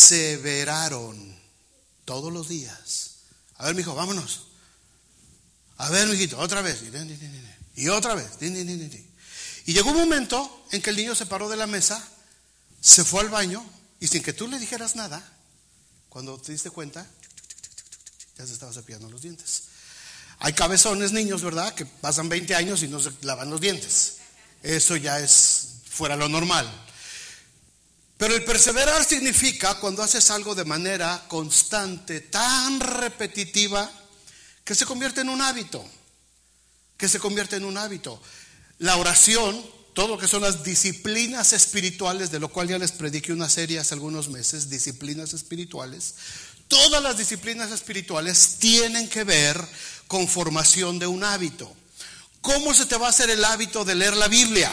perseveraron todos los días. A ver, mijo, vámonos. A ver, mijito, otra vez. Y otra vez. Y llegó un momento en que el niño se paró de la mesa, se fue al baño y sin que tú le dijeras nada, cuando te diste cuenta, ya se estaba cepillando los dientes. Hay cabezones niños, ¿verdad?, que pasan 20 años y no se lavan los dientes. Eso ya es fuera lo normal. Pero el perseverar significa cuando haces algo de manera constante, tan repetitiva, que se convierte en un hábito. Que se convierte en un hábito. La oración, todo lo que son las disciplinas espirituales, de lo cual ya les prediqué una serie hace algunos meses, disciplinas espirituales. Todas las disciplinas espirituales tienen que ver con formación de un hábito. ¿Cómo se te va a hacer el hábito de leer la Biblia?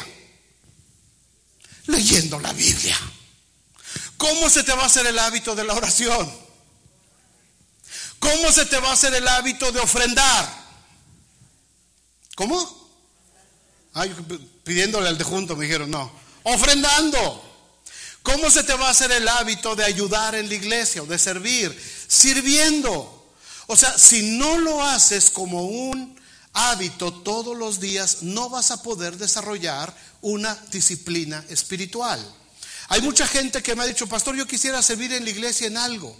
Leyendo la Biblia. ¿Cómo se te va a hacer el hábito de la oración? ¿Cómo se te va a hacer el hábito de ofrendar? ¿Cómo? Pidiéndole al de junto me dijeron, no, ofrendando. ¿Cómo se te va a hacer el hábito de ayudar en la iglesia o de servir? Sirviendo. O sea, si no lo haces como un hábito todos los días, no vas a poder desarrollar una disciplina espiritual. Hay mucha gente que me ha dicho, pastor, yo quisiera servir en la iglesia en algo.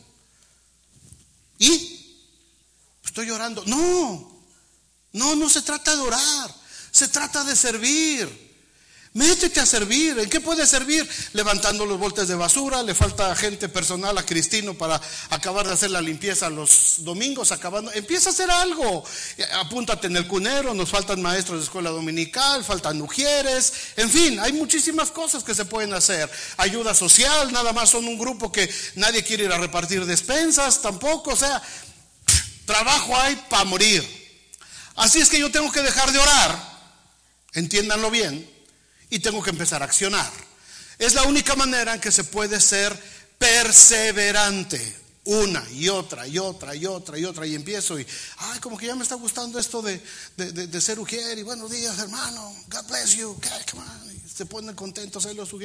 ¿Y? Estoy orando. No se trata de orar, se trata de servir. Métete a servir. ¿En qué puedes servir? Levantando los botes de basura. Le falta gente personal a Cristino para acabar de hacer la limpieza los domingos. Empieza a hacer algo. Apúntate en el cunero. Nos faltan maestros de escuela dominical, faltan ujieres. En fin, hay muchísimas cosas que se pueden hacer. Ayuda social, nada más son un grupo que nadie quiere ir a repartir despensas tampoco. O sea, trabajo hay para morir. Así es que yo tengo que dejar de orar, entiéndanlo bien, y tengo que empezar a accionar. Es la única manera en que se puede ser perseverante. Una y otra y otra y otra y otra. Y empiezo y, como que ya me está gustando esto de ser ujier. Y buenos días, hermano, God bless you, come on. Y se ponen contentos ahí los ujier.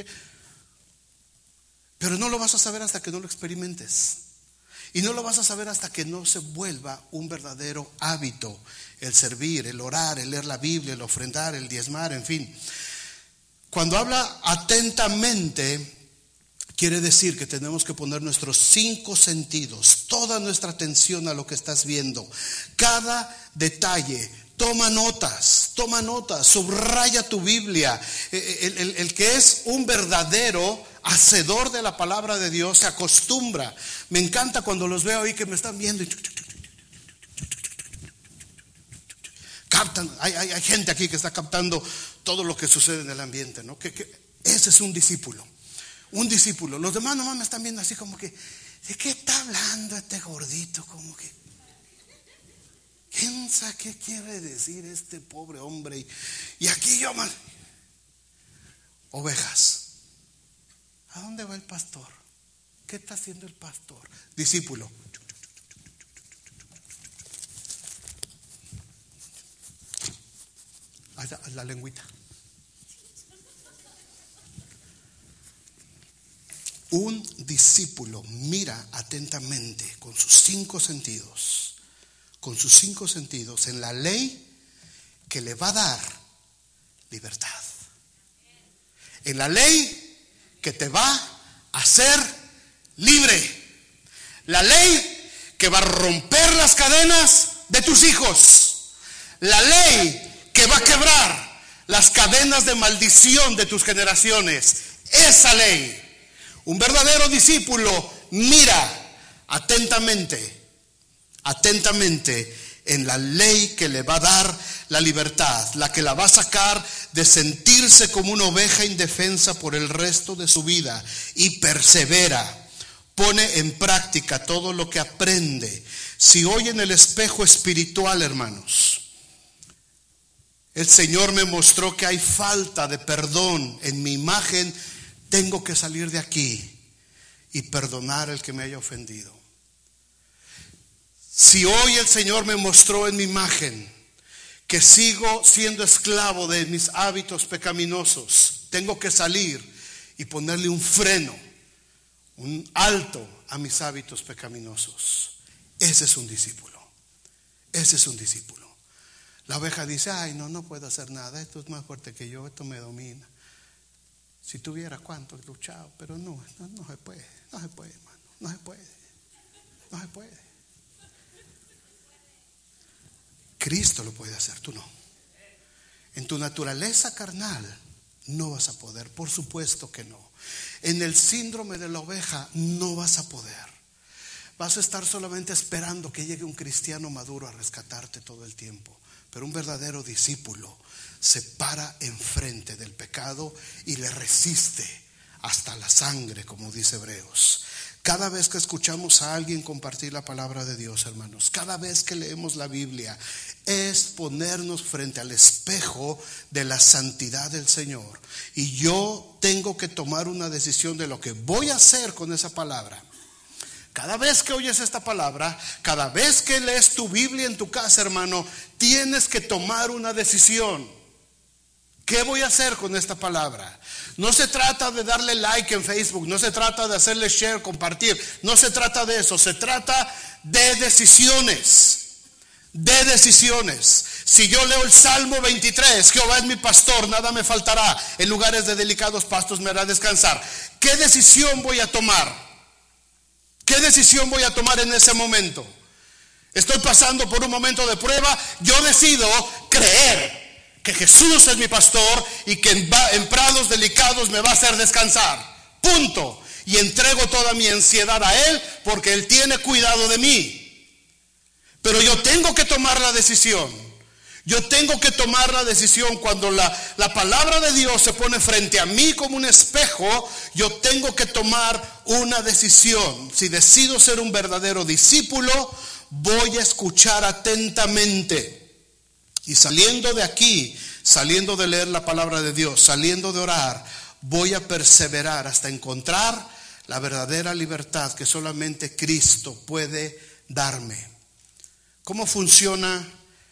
Pero no lo vas a saber hasta que no lo experimentes. Y no lo vas a saber hasta que no se vuelva un verdadero hábito. El servir, el orar, el leer la Biblia, el ofrendar, el diezmar, en fin. Cuando habla atentamente, quiere decir que tenemos que poner nuestros 5 sentidos, toda nuestra atención a lo que estás viendo, cada detalle. Toma notas, subraya tu Biblia. El que es un verdadero hacedor de la palabra de Dios se acostumbra. Me encanta cuando los veo ahí que me están viendo y captan. Hay gente aquí que está captando todo lo que sucede en el ambiente, ¿no? Ese es un discípulo. Un discípulo. Los demás nomás me están viendo así como que, ¿de qué está hablando este gordito? Como que piensa qué quiere decir este pobre hombre. Y aquí yo más. Ovejas. ¿A dónde va el pastor? ¿Qué está haciendo el pastor? Discípulo. Haz la lengüita. Un discípulo mira atentamente con sus 5 sentidos. Con sus 5 sentidos en la ley que le va a dar libertad. En la ley que te va a hacer libre. La ley que va a romper las cadenas de tus hijos. La ley que va a quebrar las cadenas de maldición de tus generaciones. Esa ley. Un verdadero discípulo mira atentamente en la ley que le va a dar la libertad, la que la va a sacar de sentirse como una oveja indefensa por el resto de su vida, y persevera, pone en práctica todo lo que aprende. Si hoy en el espejo espiritual, hermanos, el Señor me mostró que hay falta de perdón en mi imagen, tengo que salir de aquí y perdonar al que me haya ofendido. Si hoy el Señor me mostró en mi imagen que sigo siendo esclavo de mis hábitos pecaminosos, tengo que salir y ponerle un freno, un alto a mis hábitos pecaminosos. Ese es un discípulo. Ese es un discípulo. La oveja dice, ay, no puedo hacer nada, esto es más fuerte que yo, esto me domina. Si tuviera cuánto he luchado, pero no se puede, hermano, no se puede. Cristo lo puede hacer, tú no. En tu naturaleza carnal no vas a poder, por supuesto que no. En el síndrome de la oveja no vas a poder. Vas a estar solamente esperando que llegue un cristiano maduro a rescatarte todo el tiempo. Pero un verdadero discípulo se para enfrente del pecado y le resiste hasta la sangre, como dice Hebreos. Cada vez que escuchamos a alguien compartir la palabra de Dios, hermanos, cada vez que leemos la Biblia, es ponernos frente al espejo de la santidad del Señor. Y yo tengo que tomar una decisión de lo que voy a hacer con esa palabra. Cada vez que oyes esta palabra, cada vez que lees tu Biblia en tu casa, hermano, tienes que tomar una decisión. ¿Qué voy a hacer con esta palabra? No se trata de darle like en Facebook, no se trata de hacerle share, compartir, no se trata de eso, se trata de decisiones. De decisiones. Si yo leo el Salmo 23, Jehová es mi pastor, nada me faltará, en lugares de delicados pastos me hará descansar. ¿Qué decisión voy a tomar? ¿Qué decisión voy a tomar en ese momento? Estoy pasando por un momento de prueba. Yo decido creer que Jesús es mi pastor y que en prados delicados me va a hacer descansar. Punto. Y entrego toda mi ansiedad a Él porque Él tiene cuidado de mí. Pero yo tengo que tomar la decisión. Yo tengo que tomar la decisión cuando la palabra de Dios se pone frente a mí como un espejo. Yo tengo que tomar una decisión. Si decido ser un verdadero discípulo, voy a escuchar atentamente. Y saliendo de aquí, saliendo de leer la palabra de Dios, saliendo de orar, voy a perseverar hasta encontrar la verdadera libertad que solamente Cristo puede darme. ¿Cómo funciona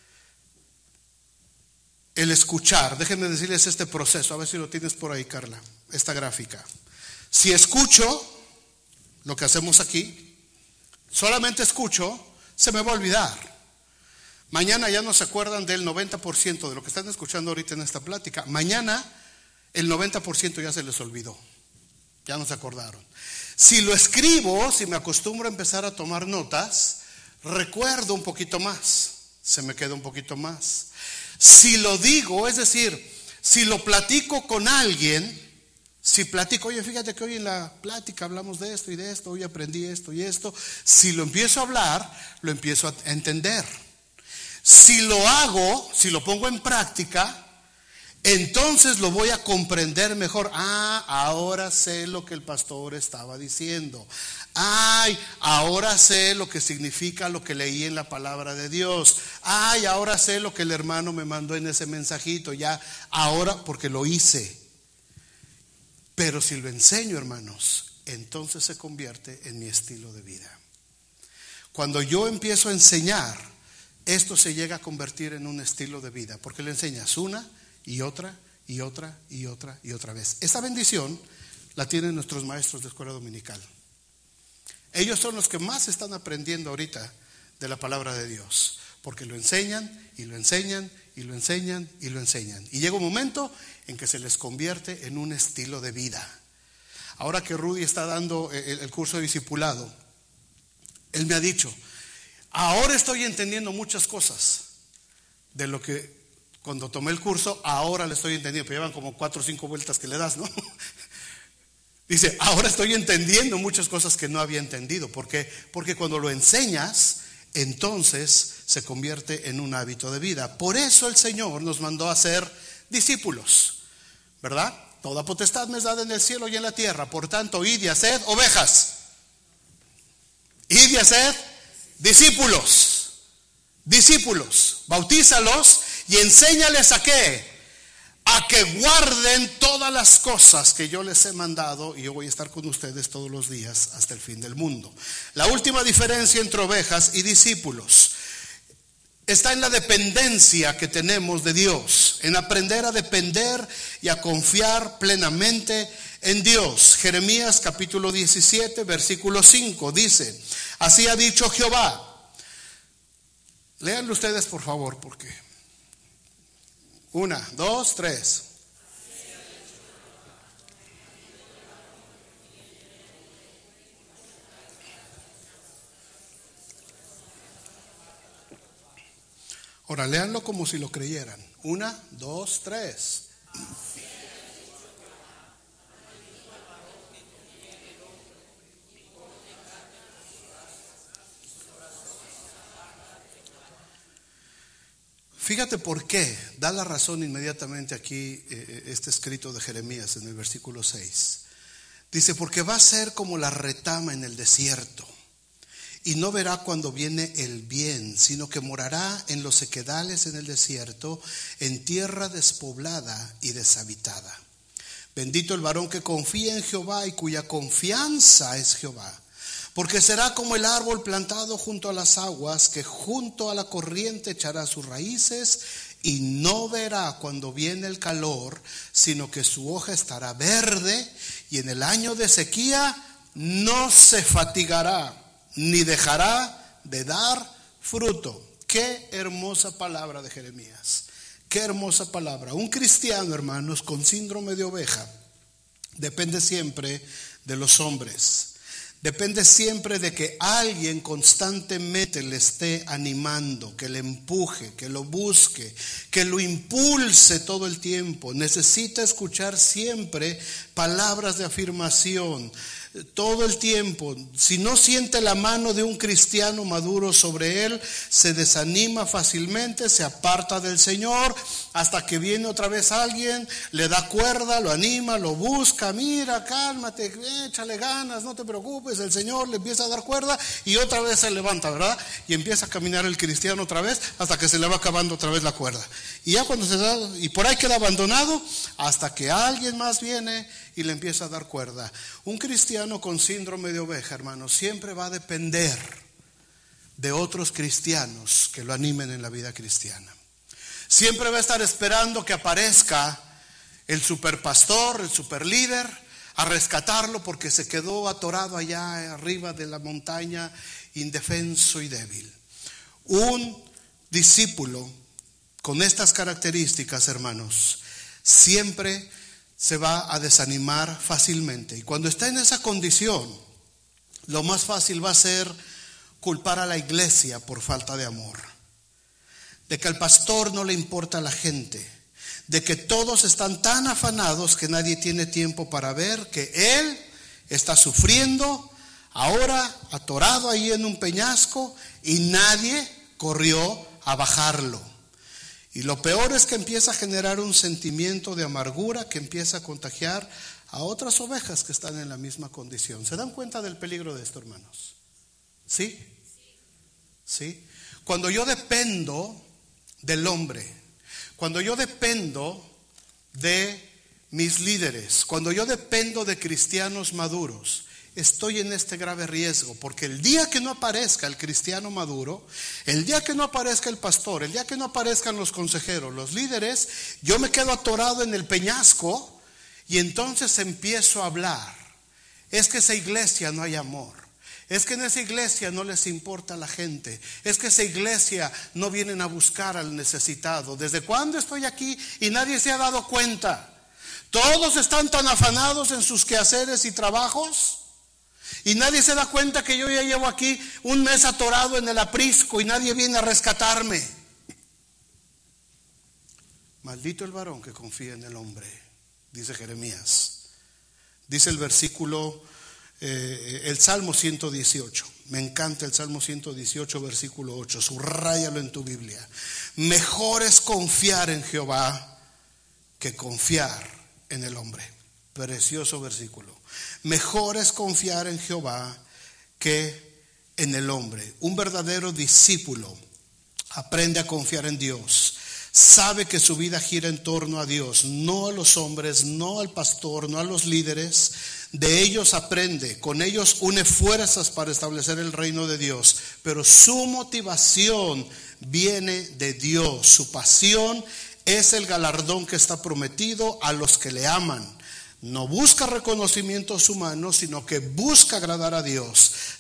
el escuchar? Déjenme decirles este proceso, a ver si lo tienes por ahí, Carla, esta gráfica. Si escucho lo que hacemos aquí, solamente escucho, se me va a olvidar. Mañana ya no se acuerdan del 90% de lo que están escuchando ahorita en esta plática. Mañana el 90% ya se les olvidó, ya no se acordaron. Si lo escribo, si me acostumbro a empezar a tomar notas, recuerdo un poquito más, se me queda un poquito más. Si lo digo, es decir, si lo platico con alguien, si platico, oye, fíjate que hoy en la plática hablamos de esto y de esto, hoy aprendí esto y esto. Si lo empiezo a hablar, lo empiezo a entender. Si lo hago, si lo pongo en práctica, entonces lo voy a comprender mejor. Ahora sé lo que el pastor estaba diciendo. Ahora sé lo que significa lo que leí en la palabra de Dios. Ahora sé lo que el hermano me mandó en ese mensajito. Ya, ahora, porque lo hice. Pero si lo enseño, hermanos, entonces se convierte en mi estilo de vida. Cuando yo empiezo a enseñar, esto se llega a convertir en un estilo de vida, porque le enseñas una y otra y otra y otra y otra vez. Esta bendición la tienen nuestros maestros de escuela dominical. Ellos son los que más están aprendiendo ahorita de la palabra de Dios, porque lo enseñan y lo enseñan y lo enseñan y lo enseñan. Y llega un momento en que se les convierte en un estilo de vida. Ahora que Rudy está dando el curso de discipulado, él me ha dicho, ahora estoy entendiendo muchas cosas de lo que cuando tomé el curso, ahora le estoy entendiendo, pero llevan como 4 o 5 vueltas que le das, ¿no? Dice, ahora estoy entendiendo muchas cosas que no había entendido. ¿Por qué? Porque cuando lo enseñas, entonces se convierte en un hábito de vida. Por eso el Señor nos mandó a ser discípulos, ¿verdad? Toda potestad me es dada en el cielo y en la tierra. Por tanto, id y haced ovejas. Id y haced discípulos. Discípulos. Bautízalos y enséñales a qué. A que guarden todas las cosas que yo les he mandado, y yo voy a estar con ustedes todos los días hasta el fin del mundo. La última diferencia entre ovejas y discípulos está en la dependencia que tenemos de Dios, en aprender a depender y a confiar plenamente en Dios. Jeremías capítulo 17 versículo 5 dice, así ha dicho Jehová. Léanlo ustedes por favor, porque 1, 2, 3. Ahora léanlo como si lo creyeran. 1, 2, 3. Fíjate por qué, da la razón inmediatamente aquí este escrito de Jeremías en el versículo 6. Dice, porque va a ser como la retama en el desierto, y no verá cuando viene el bien, sino que morará en los sequedales en el desierto, en tierra despoblada y deshabitada. Bendito el varón que confía en Jehová y cuya confianza es Jehová. Porque será como el árbol plantado junto a las aguas, que junto a la corriente echará sus raíces y no verá cuando viene el calor, sino que su hoja estará verde, y en el año de sequía no se fatigará, ni dejará de dar fruto. Qué hermosa palabra de Jeremías. Qué hermosa palabra. Un cristiano, hermanos, con síndrome de oveja depende siempre de los hombres. Depende siempre de que alguien constantemente le esté animando, que le empuje, que lo busque, que lo impulse todo el tiempo. Necesita escuchar siempre palabras de afirmación, todo el tiempo. Si no siente la mano de un cristiano maduro sobre él, se desanima fácilmente, se aparta del Señor, hasta que viene otra vez alguien, le da cuerda, lo anima, lo busca. Mira, cálmate, échale ganas, no te preocupes. El Señor le empieza a dar cuerda y otra vez se levanta, ¿verdad? Y empieza a caminar el cristiano otra vez hasta que se le va acabando otra vez la cuerda. Y ya cuando se da, y por ahí queda abandonado hasta que alguien más viene y le empieza a dar cuerda. Un cristiano con síndrome de oveja, hermano, siempre va a depender de otros cristianos que lo animen en la vida cristiana. Siempre va a estar esperando que aparezca el superpastor, el superlíder, a rescatarlo porque se quedó atorado allá arriba de la montaña, indefenso y débil. Un discípulo con estas características, hermanos, siempre se va a desanimar fácilmente. Y cuando está en esa condición, lo más fácil va a ser culpar a la iglesia por falta de amor, de que al pastor no le importa a la gente, de que todos están tan afanados que nadie tiene tiempo para ver que él está sufriendo ahora atorado ahí en un peñasco y nadie corrió a bajarlo. Y lo peor es que empieza a generar un sentimiento de amargura que empieza a contagiar a otras ovejas que están en la misma condición. ¿Se dan cuenta del peligro de esto, hermanos? ¿Sí? ¿Sí? Cuando yo dependo del hombre, cuando yo dependo de mis líderes, cuando yo dependo de cristianos maduros, estoy en este grave riesgo, porque el día que no aparezca el cristiano maduro, el día que no aparezca el pastor, el día que no aparezcan los consejeros, los líderes, yo me quedo atorado en el peñasco y entonces empiezo a hablar. Es que esa iglesia no hay amor. Es que en esa iglesia no les importa a la gente. Es que esa iglesia no vienen a buscar al necesitado. ¿Desde cuándo estoy aquí y nadie se ha dado cuenta? Todos están tan afanados en sus quehaceres y trabajos y nadie se da cuenta que yo ya llevo aquí un mes atorado en el aprisco y nadie viene a rescatarme. Maldito el varón que confía en el hombre, dice Jeremías. Dice el versículo, el Salmo 118. Me encanta el Salmo 118, versículo 8. Subráyalo en tu Biblia. Mejor es confiar en Jehová que confiar en el hombre. Precioso versículo. Mejor es confiar en Jehová que en el hombre. Un verdadero discípulo aprende a confiar en Dios. Sabe que su vida gira en torno a Dios, no a los hombres, no al pastor, no a los líderes. De ellos aprende, con ellos une fuerzas para establecer el reino de Dios. Pero su motivación viene de Dios. Su pasión es el galardón que está prometido a los que le aman. No busca reconocimientos humanos, sino que busca agradar a Dios.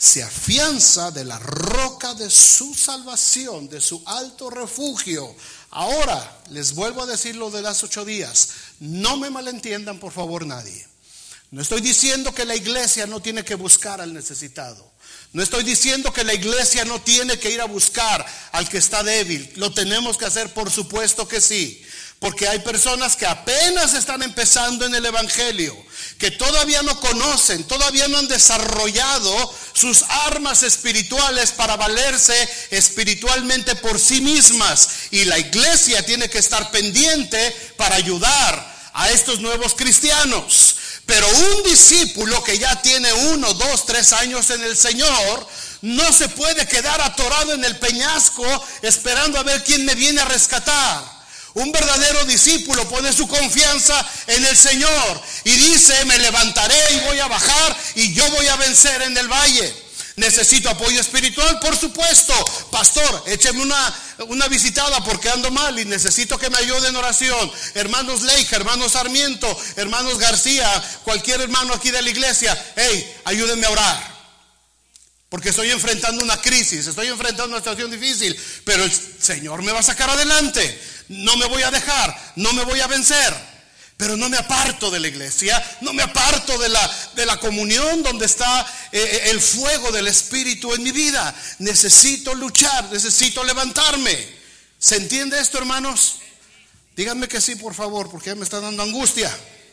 se afianza de la roca de su salvación, de su alto refugio. Ahora, les vuelvo a decir lo de las 8 días. No me malentiendan, por favor, nadie. No estoy diciendo que la iglesia no tiene que buscar al necesitado. No estoy diciendo que la iglesia no tiene que ir a buscar al que está débil. Lo tenemos que hacer, por supuesto que sí. Porque hay personas que apenas están empezando en el evangelio, que todavía no conocen, todavía no han desarrollado sus armas espirituales para valerse espiritualmente por sí mismas. Y la iglesia tiene que estar pendiente para ayudar a estos nuevos cristianos. Pero un discípulo que ya tiene 1, 2, 3 años en el Señor no se puede quedar atorado en el peñasco esperando a ver quién me viene a rescatar. Un verdadero discípulo pone su confianza en el Señor y dice: me levantaré y voy a bajar y yo voy a vencer en el valle. ¿Necesito apoyo espiritual? Por supuesto. Pastor, écheme una visitada porque ando mal y necesito que me ayude en oración. Hermanos Leija, hermanos Sarmiento, hermanos García, cualquier hermano aquí de la iglesia, hey, ayúdenme a orar. Porque estoy enfrentando una crisis, estoy enfrentando una situación difícil, pero el Señor me va a sacar adelante. No me voy a dejar, no me voy a vencer. Pero no me aparto de la iglesia, no me aparto de la comunión donde está el fuego del Espíritu en mi vida. Necesito luchar, necesito levantarme. ¿Se entiende esto, hermanos? Díganme que sí, por favor, porque ya me está dando angustia.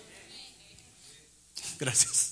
Gracias.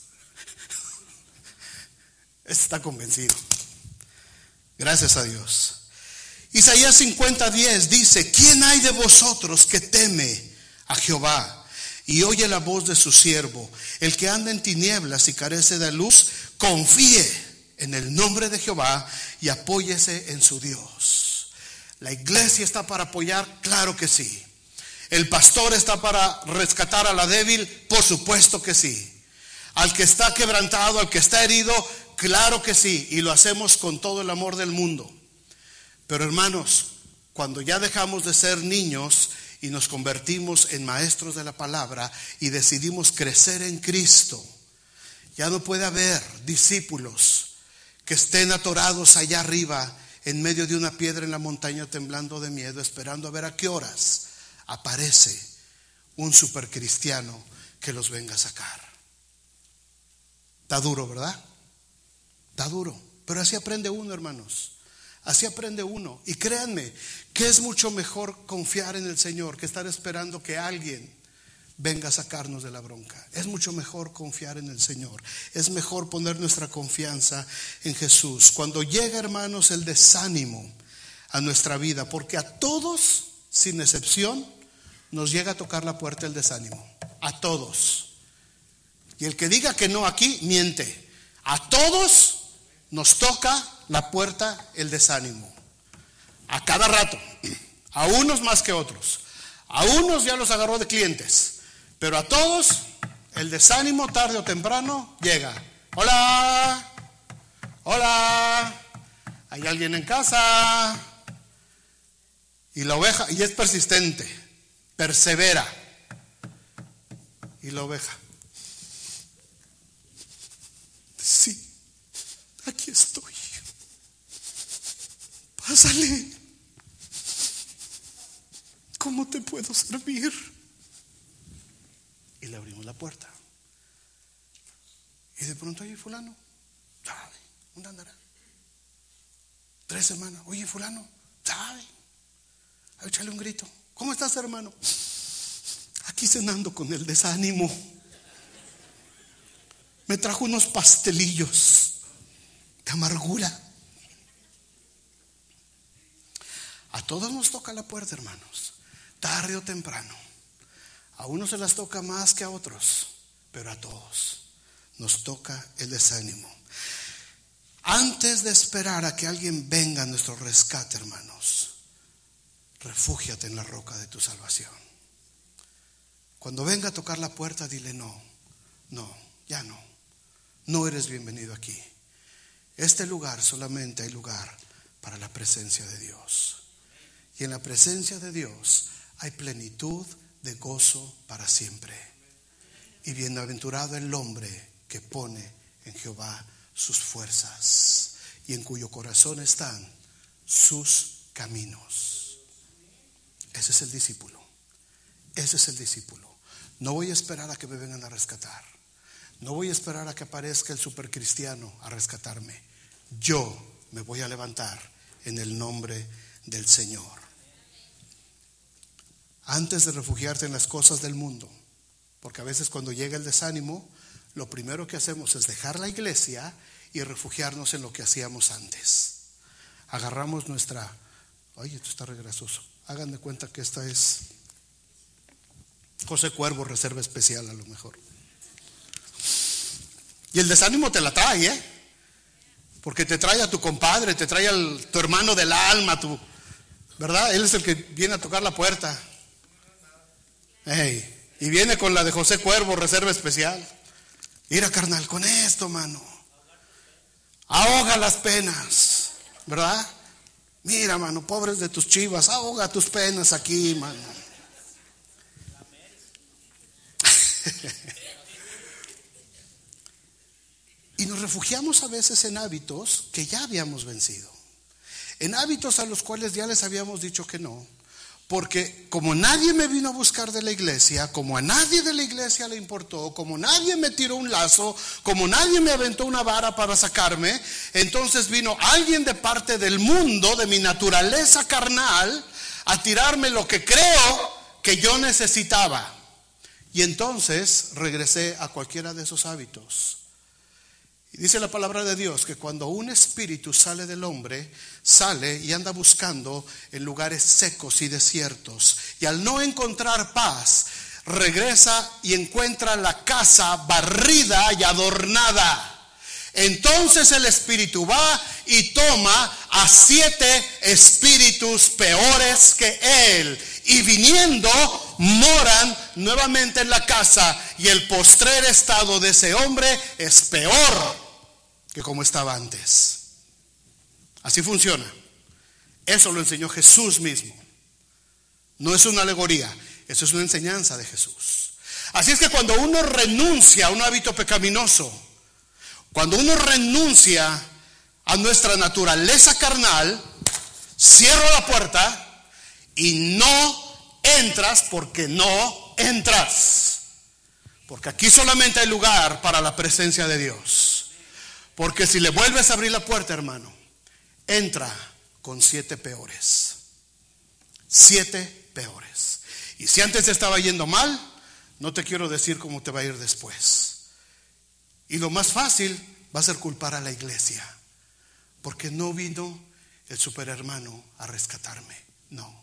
Está convencido. Gracias a Dios. Isaías 50:10 dice: ¿quién hay de vosotros que teme a Jehová y oye la voz de su siervo? El que anda en tinieblas y carece de luz, confíe en el nombre de Jehová y apóyese en su Dios. ¿La iglesia está para apoyar? Claro que sí. ¿El pastor está para rescatar a la débil? Por supuesto que sí. ¿Al que está quebrantado, al que está herido? Claro que sí. Y lo hacemos con todo el amor del mundo. Pero hermanos, cuando ya dejamos de ser niños y nos convertimos en maestros de la palabra y decidimos crecer en Cristo, ya no puede haber discípulos que estén atorados allá arriba en medio de una piedra en la montaña temblando de miedo, esperando a ver a qué horas aparece un supercristiano que los venga a sacar. Está duro, ¿verdad? Está duro, pero así aprende uno, hermanos. Así aprende uno. Y créanme que es mucho mejor confiar en el Señor que estar esperando que alguien venga a sacarnos de la bronca. Es mucho mejor confiar en el Señor. Es mejor poner nuestra confianza en Jesús. Cuando llega, hermanos, el desánimo a nuestra vida, porque a todos, sin excepción, nos llega a tocar la puerta el desánimo. A todos. Y el que diga que no aquí, miente. A todos nos toca la puerta el desánimo. A cada rato. A unos más que otros. A unos ya los agarró de clientes. Pero a todos el desánimo tarde o temprano llega. Hola. Hola. ¿Hay alguien en casa? Y la oveja, y es persistente, persevera. Y la oveja: sí, aquí estoy. Pásale. ¿Cómo te puedo servir? Y le abrimos la puerta. Y de pronto: oye, fulano, ¿sabe? ¿Dónde andará? 3 semanas. Oye, fulano, ¿sabe? A ver, échale un grito. ¿Cómo estás, hermano? Aquí cenando con el desánimo. Me trajo unos pastelillos de amargura. A todos nos toca la puerta, hermanos, tarde o temprano. A unos se las toca más que a otros, pero a todos nos toca el desánimo. Antes de esperar a que alguien venga a nuestro rescate, hermanos, refúgiate en la roca de tu salvación. Cuando venga a tocar la puerta, dile: no, ya no eres bienvenido aquí. Este lugar solamente hay lugar para la presencia de Dios. Y en la presencia de Dios hay plenitud de gozo para siempre. Y bienaventurado el hombre que pone en Jehová sus fuerzas y en cuyo corazón están sus caminos. Ese es el discípulo. Ese es el discípulo. No voy a esperar a que me vengan a rescatar. No voy a esperar a que aparezca el supercristiano a rescatarme. Yo me voy a levantar en el nombre del Señor. Antes de refugiarte en las cosas del mundo, porque a veces cuando llega el desánimo, lo primero que hacemos es dejar la iglesia y refugiarnos en lo que hacíamos antes. Agarramos nuestra... Oye, esto está regrasoso. Hagan de cuenta que esta es José Cuervo, reserva especial a lo mejor. Y el desánimo te la trae, porque te trae a tu compadre, te trae a tu hermano del alma, ¿verdad? Él es el que viene a tocar la puerta. Y viene con la de José Cuervo, reserva especial. Mira, carnal, con esto, mano, ahoga las penas, ¿verdad? Mira, mano, pobres de tus chivas, ahoga tus penas aquí, mano. Y nos refugiamos a veces en hábitos que ya habíamos vencido, en hábitos a los cuales ya les habíamos dicho que no, porque como nadie me vino a buscar de la iglesia, como a nadie de la iglesia le importó, como nadie me tiró un lazo, como nadie me aventó una vara para sacarme, entonces vino alguien de parte del mundo, de mi naturaleza carnal, a tirarme lo que creo que yo necesitaba. Y entonces regresé a cualquiera de esos hábitos. Y dice la palabra de Dios que cuando un espíritu sale del hombre, sale y anda buscando en lugares secos y desiertos. Y al no encontrar paz, regresa y encuentra la casa barrida y adornada. Entonces el espíritu va y toma a 7 espíritus peores que él. Y viniendo, moran nuevamente en la casa. Y el postrer estado de ese hombre es peor que como estaba antes. Así funciona. Eso lo enseñó Jesús mismo. No es una alegoría, eso es una enseñanza de Jesús. Así es que cuando uno renuncia a un hábito pecaminoso, cuando uno renuncia a nuestra naturaleza carnal, cierro la puerta y no entras porque no entras. Porque aquí solamente hay lugar para la presencia de Dios. Porque si le vuelves a abrir la puerta, hermano, entra con 7 peores. 7 peores. Y si antes te estaba yendo mal, no te quiero decir cómo te va a ir después. Y lo más fácil va a ser culpar a la iglesia, porque no vino el superhermano a rescatarme. No.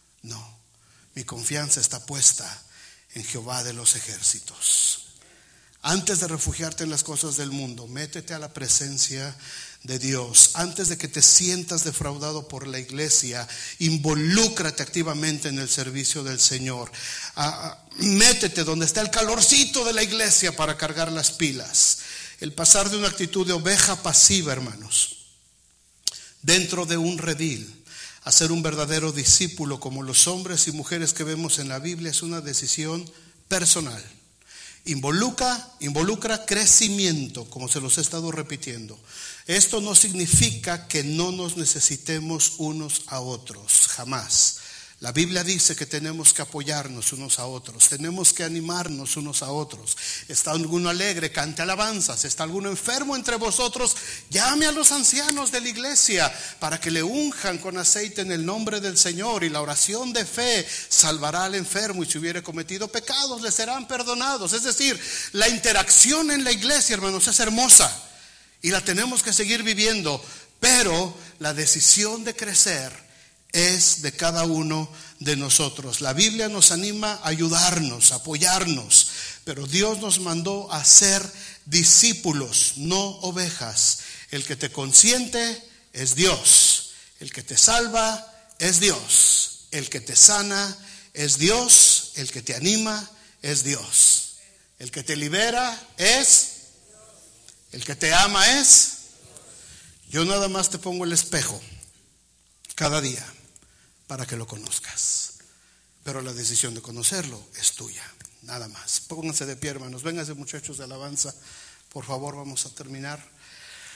Mi confianza está puesta en Jehová de los ejércitos. Antes de refugiarte en las cosas del mundo, métete a la presencia de Dios. Antes de que te sientas defraudado por la iglesia, involúcrate activamente en el servicio del Señor. Métete donde está el calorcito de la iglesia para cargar las pilas. El pasar de una actitud de oveja pasiva, hermanos, dentro de un redil, a ser un verdadero discípulo como los hombres y mujeres que vemos en la Biblia, es una decisión personal. Involucra crecimiento, como se los he estado repitiendo. Esto no significa que no nos necesitemos unos a otros, jamás. La Biblia dice que tenemos que apoyarnos unos a otros, tenemos que animarnos unos a otros. ¿Está alguno alegre? Cante alabanzas. ¿Está alguno enfermo entre vosotros? Llame a los ancianos de la iglesia para que le unjan con aceite en el nombre del Señor, y la oración de fe salvará al enfermo, y si hubiere cometido pecados le serán perdonados. Es decir, la interacción en la iglesia, hermanos, es hermosa y la tenemos que seguir viviendo, pero la decisión de crecer es de cada uno de nosotros. La Biblia nos anima a ayudarnos, a apoyarnos, pero Dios nos mandó a ser discípulos, no ovejas. El que te consiente es Dios, el que te salva es Dios, el que te sana es Dios, el que te anima es Dios, el que te libera es, el que te ama es. Yo nada más te pongo el espejo cada día para que lo conozcas, pero la decisión de conocerlo es tuya, nada más. Pónganse de pie, hermanos, vénganse, muchachos de alabanza, por favor, vamos a terminar.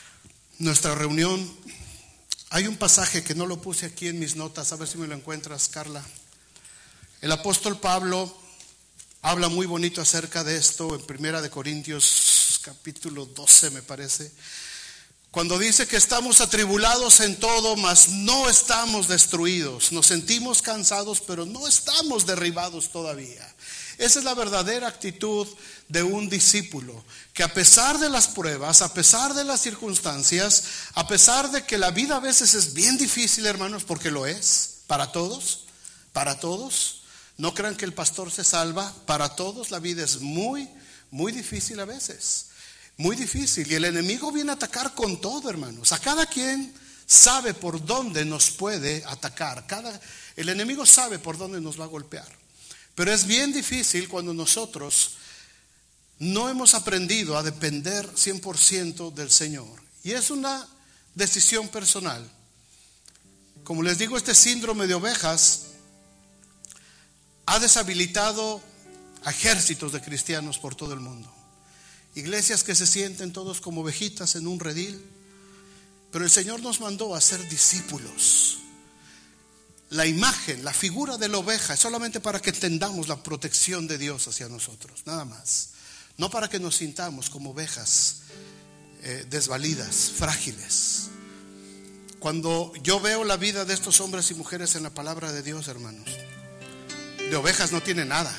nuestra reunión, hay un pasaje que no lo puse aquí en mis notas, a ver si me lo encuentras, Carla. El apóstol Pablo habla muy bonito acerca de esto en 1 Corintios capítulo 12, me parece, cuando dice que estamos atribulados en todo, mas no estamos destruidos. Nos sentimos cansados, pero no estamos derribados todavía. Esa es la verdadera actitud de un discípulo, que a pesar de las pruebas, a pesar de las circunstancias, a pesar de que la vida a veces es bien difícil, hermanos, porque lo es, para todos, no crean que el pastor se salva, para todos la vida es muy, muy difícil a veces, muy difícil, y el enemigo viene a atacar con todo, hermanos. A cada quien sabe por dónde nos puede atacar, el enemigo sabe por dónde nos va a golpear. Pero es bien difícil cuando nosotros no hemos aprendido a depender 100% del Señor. Y es una decisión personal. Como les digo, este síndrome de ovejas ha deshabilitado a ejércitos de cristianos por todo el mundo. Iglesias que se sienten todos como ovejitas en un redil. Pero el Señor nos mandó a ser discípulos. La imagen, la figura de la oveja es solamente para que entendamos la protección de Dios hacia nosotros, nada más. No para que nos sintamos como ovejas desvalidas, frágiles. Cuando yo veo la vida de estos hombres y mujeres en la palabra de Dios, hermanos, de ovejas no tiene nada.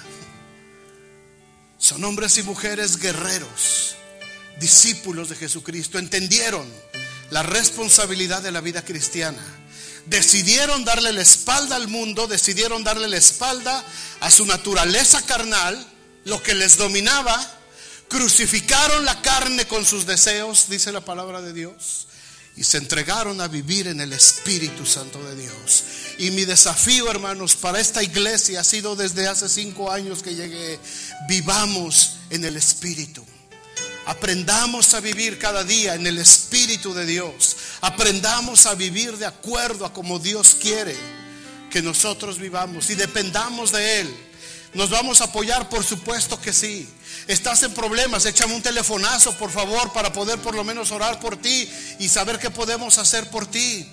Son hombres y mujeres guerreros, discípulos de Jesucristo. Entendieron la responsabilidad de la vida cristiana. Decidieron darle la espalda al mundo, decidieron darle la espalda a su naturaleza carnal, lo que les dominaba. Crucificaron la carne con sus deseos, dice la palabra de Dios, y se entregaron a vivir en el Espíritu Santo de Dios. Y mi desafío, hermanos, para esta iglesia ha sido desde hace 5 años que llegué: vivamos en el Espíritu. Aprendamos a vivir cada día en el Espíritu de Dios. Aprendamos a vivir de acuerdo a como Dios quiere que nosotros vivamos, y dependamos de Él. ¿Nos vamos a apoyar? Por supuesto que sí. Estás en problemas, échame un telefonazo, por favor, para poder por lo menos orar por ti y saber qué podemos hacer por ti.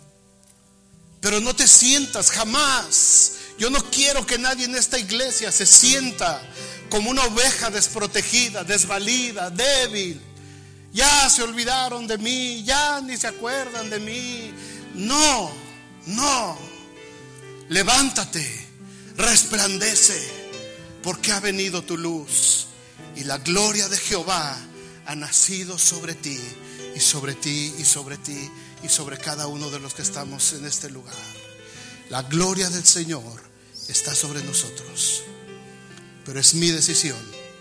Pero no te sientas jamás. Yo no quiero que nadie en esta iglesia se sienta como una oveja desprotegida, desvalida, débil. Ya se olvidaron de mí, ya ni se acuerdan de mí. No, no. Levántate, resplandece, porque ha venido tu luz y la gloria de Jehová ha nacido sobre ti, y sobre ti, y sobre ti, y sobre cada uno de los que estamos en este lugar. La gloria del Señor está sobre nosotros. Pero es mi decisión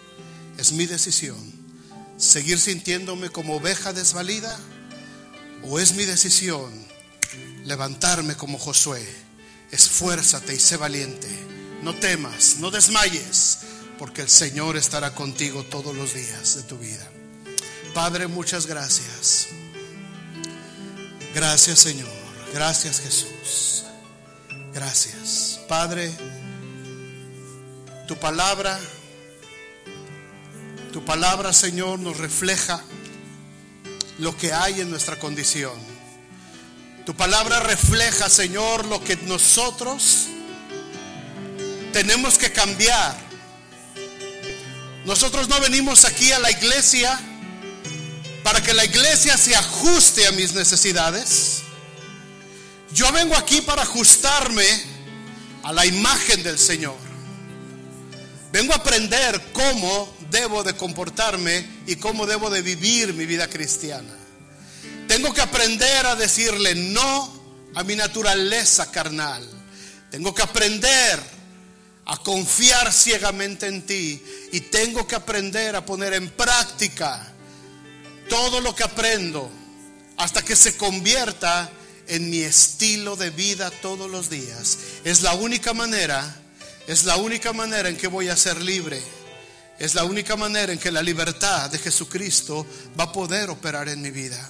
seguir sintiéndome como oveja desvalida, o es mi decisión levantarme como Josué. Esfuérzate y sé valiente, no temas, no desmayes, porque el Señor estará contigo todos los días de tu vida. Padre, muchas gracias. Gracias, Señor. Gracias, Jesús. Gracias, Padre. Tu palabra, Señor, nos refleja lo que hay en nuestra condición. Tu palabra refleja, Señor, lo que nosotros tenemos que cambiar. Nosotros no venimos aquí a la iglesia para que la iglesia se ajuste a mis necesidades. Yo vengo aquí para ajustarme a la imagen del Señor. Vengo a aprender cómo debo de comportarme y cómo debo de vivir mi vida cristiana. Tengo que aprender a decirle no a mi naturaleza carnal. Tengo que aprender a confiar ciegamente en ti, y tengo que aprender a poner en práctica todo lo que aprendo hasta que se convierta en mi estilo de vida todos los días. Es la única manera en que voy a ser libre. Es la única manera en que la libertad de Jesucristo va a poder operar en mi vida.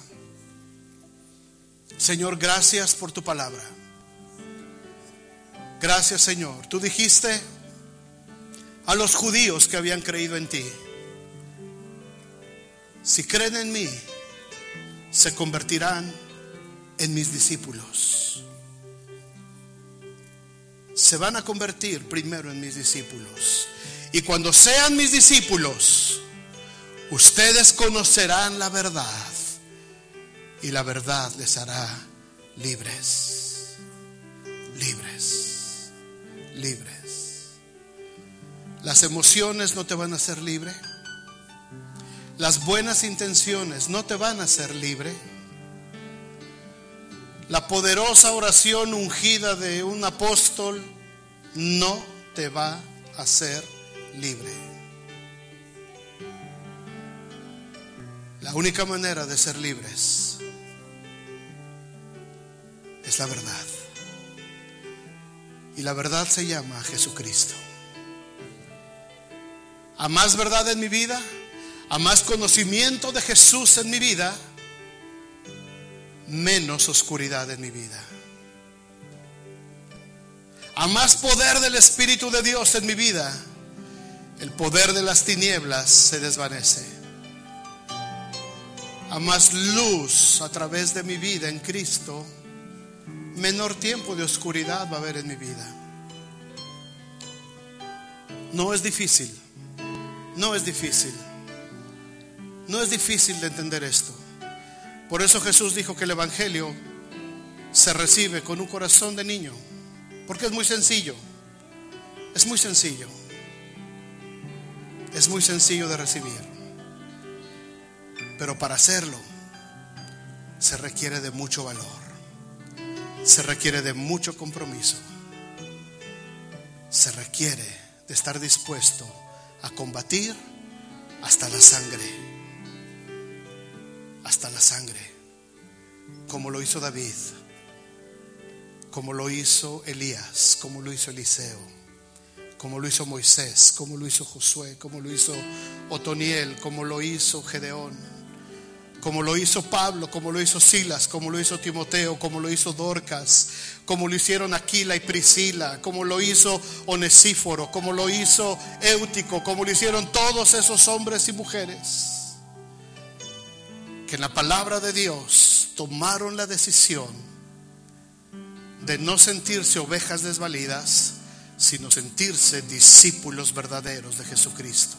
Señor, gracias por tu palabra. Gracias, Señor. Tú dijiste a los judíos que habían creído en ti: si creen en mí, se convertirán en mis discípulos. Se van a convertir primero en mis discípulos. Y cuando sean mis discípulos, ustedes conocerán la verdad, y la verdad les hará libres. Libres. Libres. Las emociones no te van a hacer libre. Las buenas intenciones no te van a hacer libre. La poderosa oración ungida de un apóstol no te va a hacer libre. La única manera de ser libres es la verdad. Y la verdad se llama Jesucristo. A más verdad en mi vida, a más conocimiento de Jesús en mi vida, menos oscuridad en mi vida. A más poder del Espíritu de Dios en mi vida, el poder de las tinieblas se desvanece. A más luz a través de mi vida en Cristo, menor tiempo de oscuridad va a haber en mi vida. No es difícil. No es difícil. No es difícil de entender esto. Por eso Jesús dijo que el Evangelio se recibe con un corazón de niño, porque es muy sencillo. Es muy sencillo. Es muy sencillo de recibir. Pero para hacerlo se requiere de mucho valor. Se requiere de mucho compromiso. Se requiere de estar dispuesto a combatir hasta la sangre. Hasta la sangre, como lo hizo David, como lo hizo Elías, como lo hizo Eliseo, como lo hizo Moisés, como lo hizo Josué, como lo hizo Otoniel, como lo hizo Gedeón, como lo hizo Pablo, como lo hizo Silas, como lo hizo Timoteo, como lo hizo Dorcas, como lo hicieron Aquila y Priscila, como lo hizo Onesíforo, como lo hizo Éutico, como lo hicieron todos esos hombres y mujeres que en la palabra de Dios tomaron la decisión de no sentirse ovejas desvalidas, sino sentirse discípulos verdaderos de Jesucristo.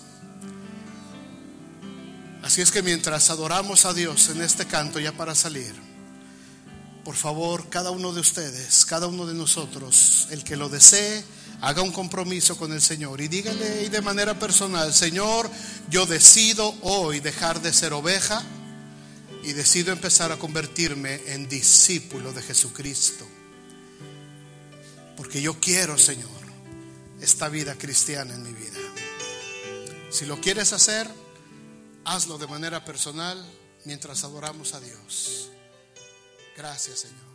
Así es que mientras adoramos a Dios en este canto, ya para salir, por favor, cada uno de ustedes, cada uno de nosotros, el que lo desee, haga un compromiso con el Señor y dígale de manera personal: Señor, yo decido hoy dejar de ser oveja y decido empezar a convertirme en discípulo de Jesucristo, porque yo quiero, Señor, esta vida cristiana en mi vida. Si lo quieres hacer, hazlo de manera personal mientras adoramos a Dios. Gracias, Señor.